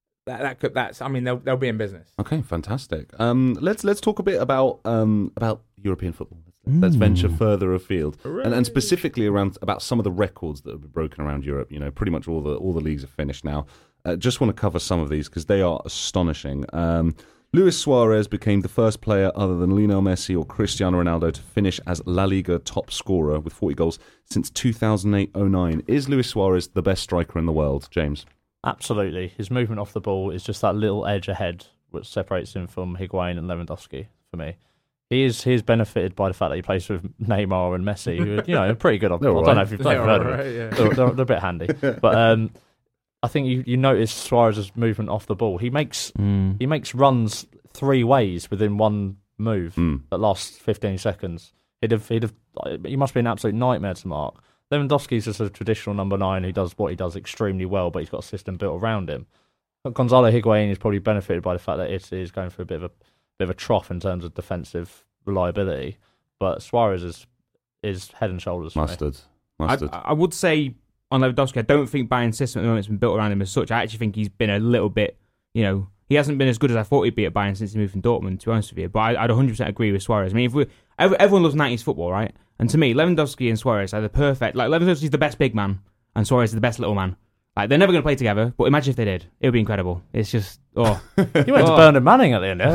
They'll be in business. Okay, fantastic. Let's talk a bit about European football. Let's venture further afield, and specifically about some of the records that have been broken around Europe. You know, pretty much all the leagues are finished now. Just want to cover some of these because they are astonishing. Luis Suarez became the first player other than Lionel Messi or Cristiano Ronaldo to finish as La Liga top scorer with 40 goals since 2008-09. Is Luis Suarez the best striker in the world, James? Absolutely. His movement off the ball is just that little edge ahead which separates him from Higuain and Lewandowski for me. He is benefited by the fact that he plays with Neymar and Messi, who are pretty good. I don't know if you've heard of them. They're a bit handy. But I think you notice Suarez's movement off the ball. He makes runs 3 ways within one move that lasts 15 seconds. He must be an absolute nightmare to mark. Lewandowski's just a traditional number 9 who does what he does extremely well, but he's got a system built around him. But Gonzalo Higuain is probably benefited by the fact that Italy is going through a bit of a trough in terms of defensive reliability. But Suarez is head and shoulders for me. Mustard. I would say on Lewandowski, I don't think Bayern's system at the moment has been built around him as such. I actually think he's been a little bit, he hasn't been as good as I thought he'd be at Bayern since he moved from Dortmund, to be honest with you. But I'd 100% agree with Suarez. I mean, everyone loves 90s football, right? And to me, Lewandowski and Suarez are the perfect... Like, Lewandowski's the best big man, and Suarez is the best little man. Like, they're never going to play together, but imagine if they did. It would be incredible. It's just... You went to Bernard Manning at the end.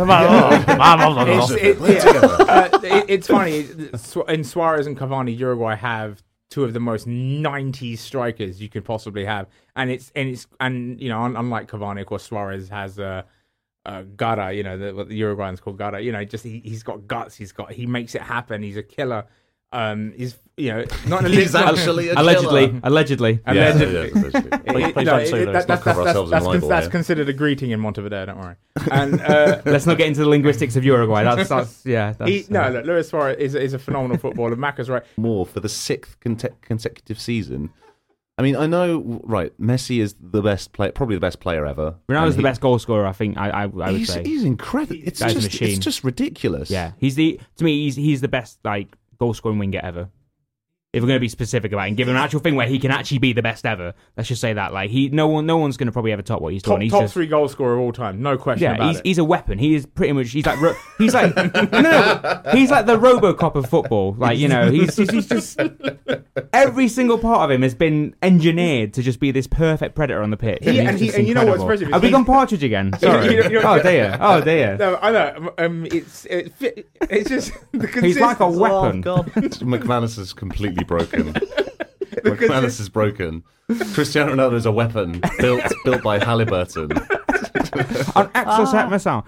It's funny. In Suarez and Cavani, Uruguay have two of the most 90s strikers you could possibly have. And unlike Cavani, of course, Suarez has... Gara, what the Uruguayans call Gara. He's got guts. He makes it happen. He's a killer. He's not an He's actually a allegedly. That's considered a greeting in Montevideo. Don't worry. And let's not get into the linguistics of Uruguay. Luis Suarez is a phenomenal footballer. Macca's right. More for the 6th consecutive season. I mean, I know, right, Messi is the best player, probably the best player ever. Ronaldo's the best goal scorer, I think, I would say. He's incredible. It's just ridiculous. Yeah, he's the best, goal scoring winger ever. If we're going to be specific about it and give him an actual thing where he can actually be the best ever, let's just say that. No one's going to probably ever top what he's done. He's top 3 goal scorer of all time, no question about it. He's a weapon. He is pretty much. He's like the RoboCop of football. He's just every single part of him has been engineered to just be this perfect predator on the pitch. And you know what's impressive? Have we gone Partridge again? Sorry. Oh dear. No, I know. It's just the consistency. He's like a weapon. Oh, God. McManus is completely broken. McManus is broken. Cristiano Ronaldo is a weapon built by Halliburton. On Exocet missile.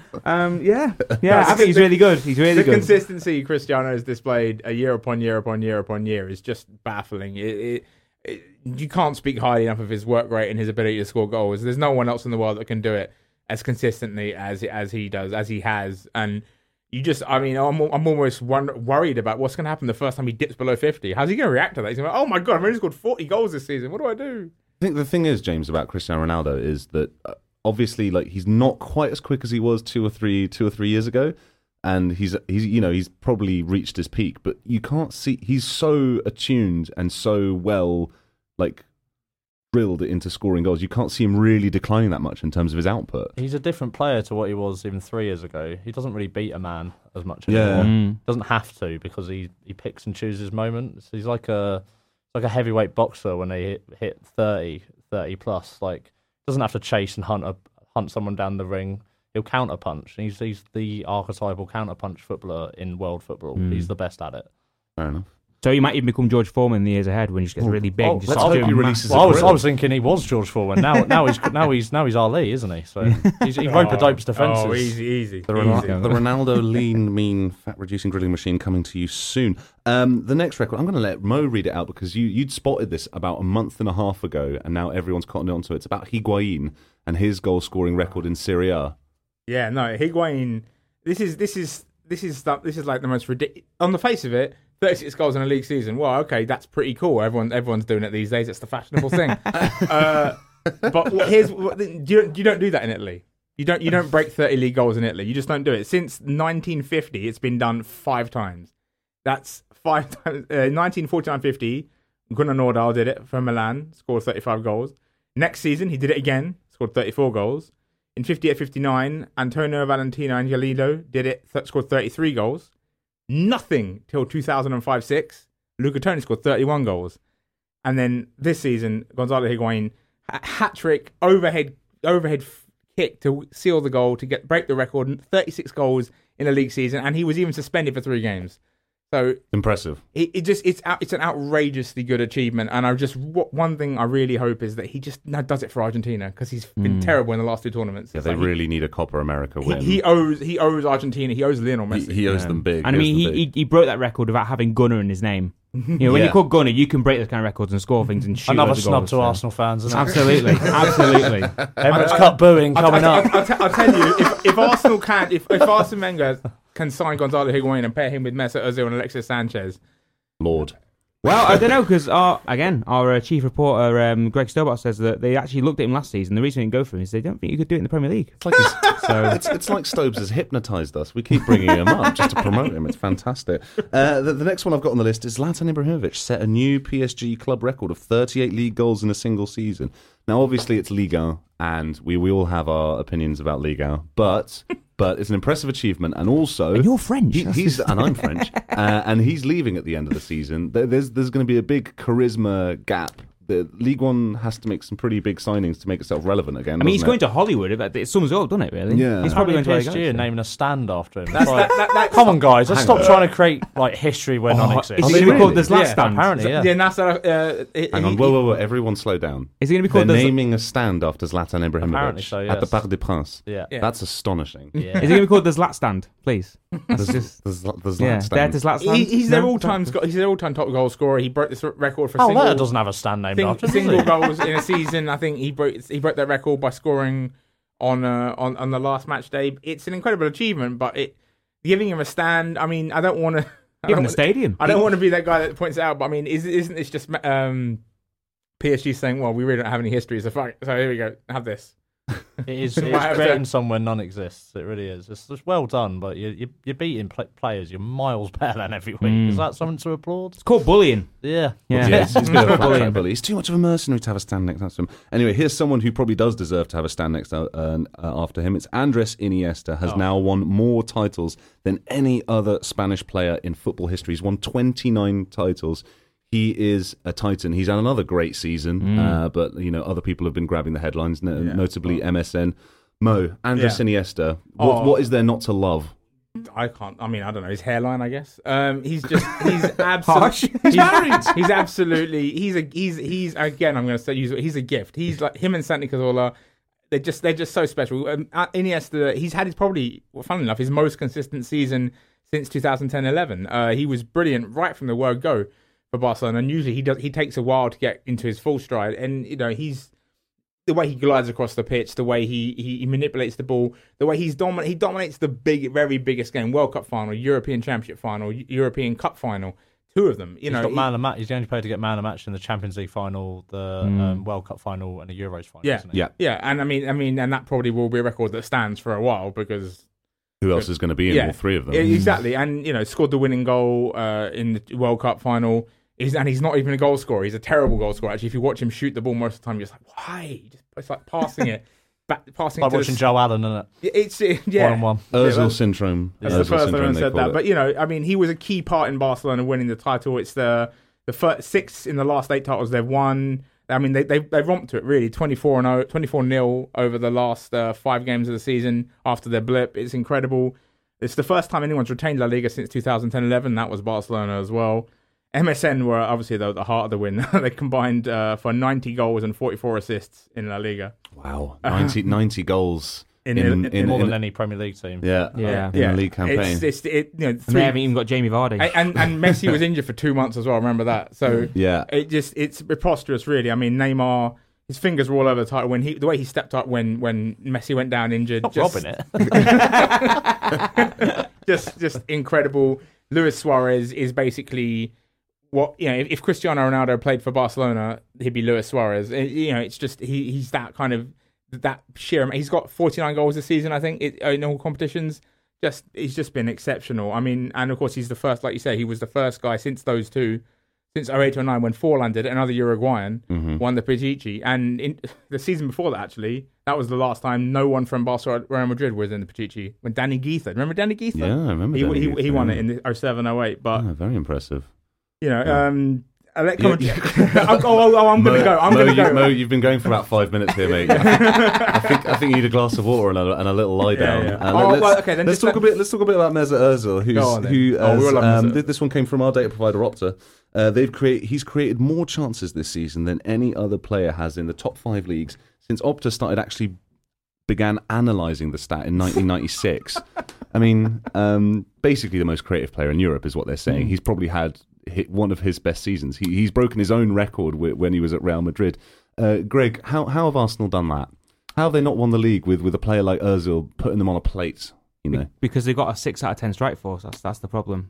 I think he's really good. He's really good. The consistency Cristiano has displayed year upon year upon year upon year is just baffling. You can't speak highly enough of his work rate and his ability to score goals. There's no one else in the world that can do it as consistently as he does, as he has. And I'm almost worried about what's going to happen the first time he dips below 50. How's he going to react to that? He's going to oh my God, I've only scored 40 goals this season. What do I do? I think the thing is, James, about Cristiano Ronaldo is that obviously, he's not quite as quick as he was two or three years ago, and he's probably reached his peak. But you can't see he's so attuned and so well drilled into scoring goals. You can't see him really declining that much in terms of his output. He's a different player to what he was even 3 years ago. He doesn't really beat a man as much anymore. Yeah. Doesn't have to because he picks and chooses moments. He's like a heavyweight boxer when they hit 30 plus. Doesn't have to chase and hunt someone down the ring. He'll counter punch. He's the archetypal counter punch footballer in world football. He's the best at it. Fair enough. So he might even become George Foreman in the years ahead when he just gets really big. Let's hope he releases. I was thinking he was George Foreman. Now he's Ali, isn't he? So he rope-a-dopes defences. Oh, easy. The Ronaldo lean, mean, fat-reducing drilling machine coming to you soon. The next record, I'm going to let Mo read it out because you'd spotted this about a month and a half ago, and now everyone's cottoned onto it. It's about Higuain and his goal-scoring record in Serie A. Yeah, no, Higuain. This is like the most ridiculous. On the face of it, 36 goals in a league season. Well, okay, that's pretty cool. Everyone's doing it these days. It's the fashionable thing. But you don't do that in Italy. You don't break 30 league goals in Italy. You just don't do it. Since 1950, it's been done 5 times. That's 5 times. 1949-50, Gunnar Nordahl did it for Milan, scored 35 goals. Next season, he did it again, scored 34 goals. In 58-59, Antonio Valentino Angelino did it, scored 33 goals. Nothing till 2005-06. Luca Toni scored 31 goals. And then this season, Gonzalo Higuain, hat-trick, overhead kick to seal the goal, to break the record, 36 goals in a league season, and he was even suspended for 3 games. So impressive. It's an outrageously good achievement, and one thing I really hope is that he just now does it for Argentina, because he's been terrible in the last 2 tournaments. Yeah, they really need a Copa America win. He owes Argentina. He owes Lionel Messi. He owes them big. And I mean, he broke that record without having Gunnar in his name. You know, when Yeah. you're called Gunner, you can break those kind of records and score things and shoot Another loads of snub goals, to so. Arsenal fans, isn't it? Absolutely, absolutely. Emirates Cup booing coming up. I'll tell you, if Arsenal can, if Arsene Wenger can sign Gonzalo Higuain and pair him with Mesut Ozil and Alexis Sanchez, Lord. Well, I don't know, because our chief reporter, Greg Stobart, says that they actually looked at him last season. The reason he didn't go for him is they don't think he could do it in the Premier League. It's like it's like Stobes has hypnotised us. We keep bringing him up just to promote him. It's fantastic. The next one I've got on the list is Zlatan Ibrahimovic set a new PSG club record of 38 league goals in a single season. Now, obviously, it's Ligue 1, and we all have our opinions about Ligue 1, but it's an impressive achievement, and also... And you're French. And I'm French, and he's leaving at the end of the season. There's going to be a big charisma gap. The League One has to make some pretty big signings to make itself relevant again. I mean, he's doesn't going it? to Hollywood. It sums it up, doesn't it, really? Yeah. He's probably going Probably to PSG are go. naming a stand after him. That's- It's like, that's- come on, guys, let's hang stop on. trying to create like history where none exists. Is Are he they going to be called really? the Zlatan Yeah, stand? apparently, yeah. Hang on, whoa, everyone slow down. Is he going to be They're called the... naming a stand after Zlatan Ibrahimovic Apparently so, at the yes. Parc des Princes. Yeah. Yeah. That's astonishing. Yeah. Is he going to be called the Zlat stand, please? That's just... The Zlat Yeah, stand. there to Zlat stand. He's their No? all-time top goal scorer. He broke this record for Oh, single. that doesn't have a stand named after him, does single it? goals in a season. I think he broke that record by scoring on the last match day. It's an incredible achievement, but giving him a stand. I mean, I don't want to Give him the stadium. I don't want to be that guy that points it out, but I mean, isn't this just PSG saying, "Well, we really don't have any history, so fuck it. So here we go, have this." It is Might have creating to- somewhere none exists. It really is. It's well done, but you're beating players. You're miles better than every week. Is that something to applaud? It's called bullying. Yeah. Yeah. Yeah, it's a bit of a flat Bullying. track bully. He's too much of a mercenary to have a stand next to him. Anyway, here's someone who probably does deserve to have a stand next after him. It's Andres Iniesta has now won more titles than any other Spanish player in football history. He's won 29 titles. He is a titan. He's had another great season, but other people have been grabbing the headlines, notably MSN. Mo, Andres Iniesta. What is there not to love? I can't. I mean, I don't know his hairline. I guess he's absolutely Harsh. He's married. He's absolutely. He's again. I'm going to say he's a gift. He's like him and Santi Cazorla. They're just so special. Iniesta. He's had funnily enough, his most consistent season since 2010-11. He was brilliant right from the word go for Barcelona, and usually he takes a while to get into his full stride. And he's the way he glides across the pitch, the way he manipulates the ball, the way he dominates the very biggest game, World Cup final, European Championship final, European Cup final, two of them. He's got man of match. He's the only player to get man of match in the Champions League final, the World Cup final, and the Euros final. Yeah, isn't he? yeah, and I mean, and that probably will be a record that stands for a while because Who else is going to be in all three of them? Exactly, and scored the winning goal in the World Cup final. He's not even a goal scorer. He's a terrible goal scorer. Actually, if you watch him shoot the ball most of the time, you're just like, why? It's like passing it, passing Like it to watching Joe Allen, isn't it? It's yeah. 1-on-1. Ozil syndrome. That's the Ozil first syndrome, time I they said call that. it. But, I mean, he was a key part in Barcelona winning the title. It's the first 6 in the last 8 titles they've won. I mean, they romped to it, really. 24-0 over the last 5 games of the season after their blip. It's incredible. It's the first time anyone's retained La Liga since 2010-11. That was Barcelona as well. MSN were obviously the heart of the win. They combined for 90 goals and 44 assists in La Liga. Wow, 90 goals In More than any Premier League team. in a league campaign. And And they haven't even got Jamie Vardy. and Messi was injured for 2 months as well. Remember that? So Yeah. it's preposterous, really. I mean, Neymar, his fingers were all over the title the way he stepped up when Messi went down injured. Stop robbing it. just incredible. Luis Suarez is basically what if Cristiano Ronaldo played for Barcelona, he'd be Luis Suarez. It's just he's that kind of that sheer. He's got 49 goals this season, I think, in all competitions. He's just been exceptional. I mean, and of course he's the first, like you say, he was the first guy since those two, since 08-09 when Forlan did it, another Uruguayan, won the Pichichi. And in the season before that, actually, that was the last time no one from Barcelona Real Madrid was in the Pichichi. When Danny Guiza, remember Danny Guiza? Yeah, I remember Danny He Guiza, won yeah. it in the 07-08. But, Very impressive. I'm going to You- go. I'm going to go. Mo, you've been going for about 5 minutes here, mate. I think you need a glass of water and a little lie down. Yeah. Then Let's talk a bit about Mesut Ozil, Go on then. who we all love Mesut. this one came from our data provider Opta. He's created more chances this season than any other player has in the top 5 leagues since Opta began analysing the stat in 1996. I mean, basically the most creative player in Europe is what they're saying. He's probably had hit one of his best seasons. He's broken his own record when he was at Real Madrid. Greg, how have Arsenal done that? How have they not won the league with a player like Ozil putting them on a plate? Because they've got a 6 out of 10 strike force. That's the problem.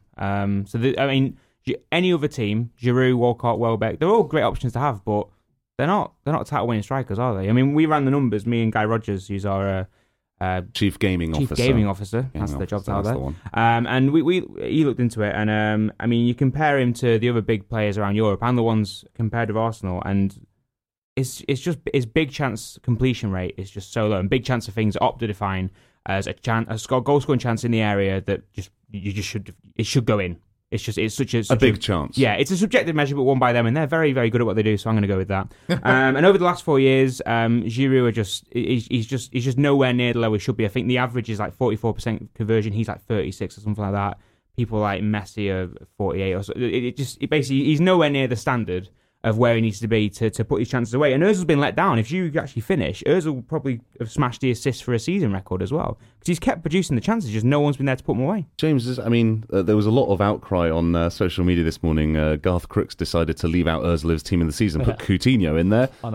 Any other team, Giroud, Walcott, Welbeck, they're all great options to have, but they're not title-winning strikers, are they? I mean, we ran the numbers. Me and Guy Rogers, who's our Chief Gaming Officer. That's the job title there. The one. And he looked into it, and you compare him to the other big players around Europe and the ones compared with Arsenal, and it's just his big chance completion rate is just so low, and big chance of things Opta define as a goal scoring chance in the area that it should go in. It's such a big chance. Yeah, it's a subjective measure, but won by them, and they're very, very good at what they do. So I'm going to go with that. And over the last 4 years, Giroud he's just nowhere near the level he should be. I think the average is like 44% conversion. He's like 36 or something like that. People like Messi are 48 or so. It basically he's nowhere near the standard of where he needs to be to put his chances away. And Ozil's been let down. If you actually finish, Ozil will probably have smashed the assists for a season record as well. Because he's kept producing the chances, just no one's been there to put them away. James, there was a lot of outcry on social media this morning. Garth Crooks decided to leave out Ozil's team in the season, put Coutinho in there. I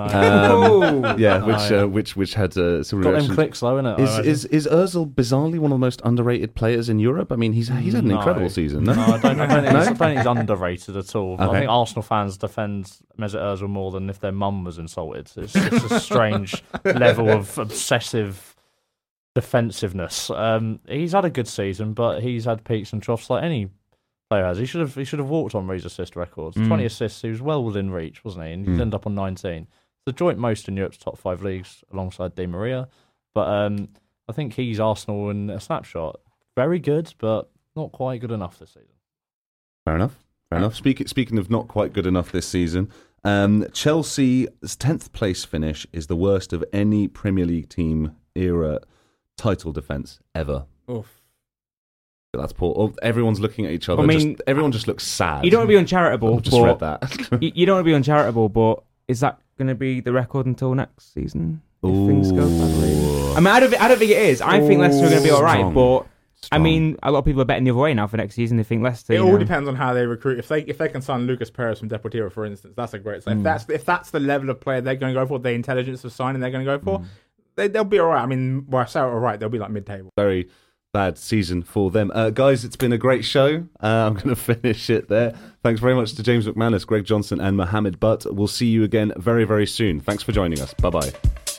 know. Which had some got reactions. them clicks though, innit? Is Ozil bizarrely one of the most underrated players in Europe? I mean, he's had an incredible season. No, I don't think he's underrated at all. Okay. I think Arsenal fans defend Mesut Ozil more than if their mum was insulted. It's a strange level of obsessive defensiveness. He's had a good season, but he's had peaks and troughs like any player has. He should have walked on Reed's assist records. 20 assists. He was well within reach, wasn't he? And he's ended up on 19. The joint most in Europe's top 5 leagues, alongside Di Maria. But I think he's Arsenal in a snapshot. Very good, but not quite good enough this season. Fair enough. Speaking of not quite good enough this season, Chelsea's 10th place finish is the worst of any Premier League team era title defence ever. Oof. That's poor. Everyone's looking at each other. Everyone just looks sad. You don't want to be uncharitable. I've just read that. You don't want to be uncharitable, but is that going to be the record until next season? If things go badly? I mean, I don't think it is. I think Leicester are going to be all right, but I mean, a lot of people are betting the other way now for next season. They think Leicester. It all depends on how they recruit. If they can sign Lucas Perez from Deportivo, for instance, that's a great. So if that's the level of player they're going to go for, the intelligence of signing they're going to go for, they'll be all right. I mean, well, I say all right, they'll be like mid-table. Very bad season for them. Guys, it's been a great show. I'm going to finish it there. Thanks very much to James McManus, Greg Johnson, and Mohammed Butt. We'll see you again very, very soon. Thanks for joining us. Bye-bye.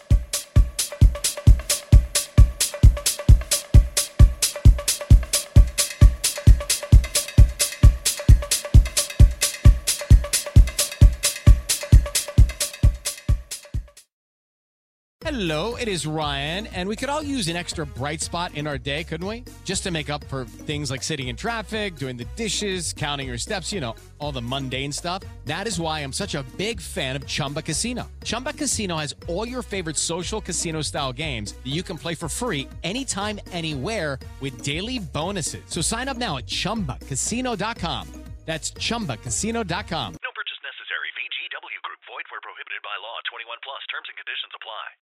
Hello, it is Ryan, and we could all use an extra bright spot in our day, couldn't we? Just to make up for things like sitting in traffic, doing the dishes, counting your steps, all the mundane stuff. That is why I'm such a big fan of Chumba Casino. Chumba Casino has all your favorite social casino-style games that you can play for free anytime, anywhere with daily bonuses. So sign up now at ChumbaCasino.com. That's ChumbaCasino.com. No purchase necessary. VGW Group. Void where prohibited by law. 21 plus. Terms and conditions apply.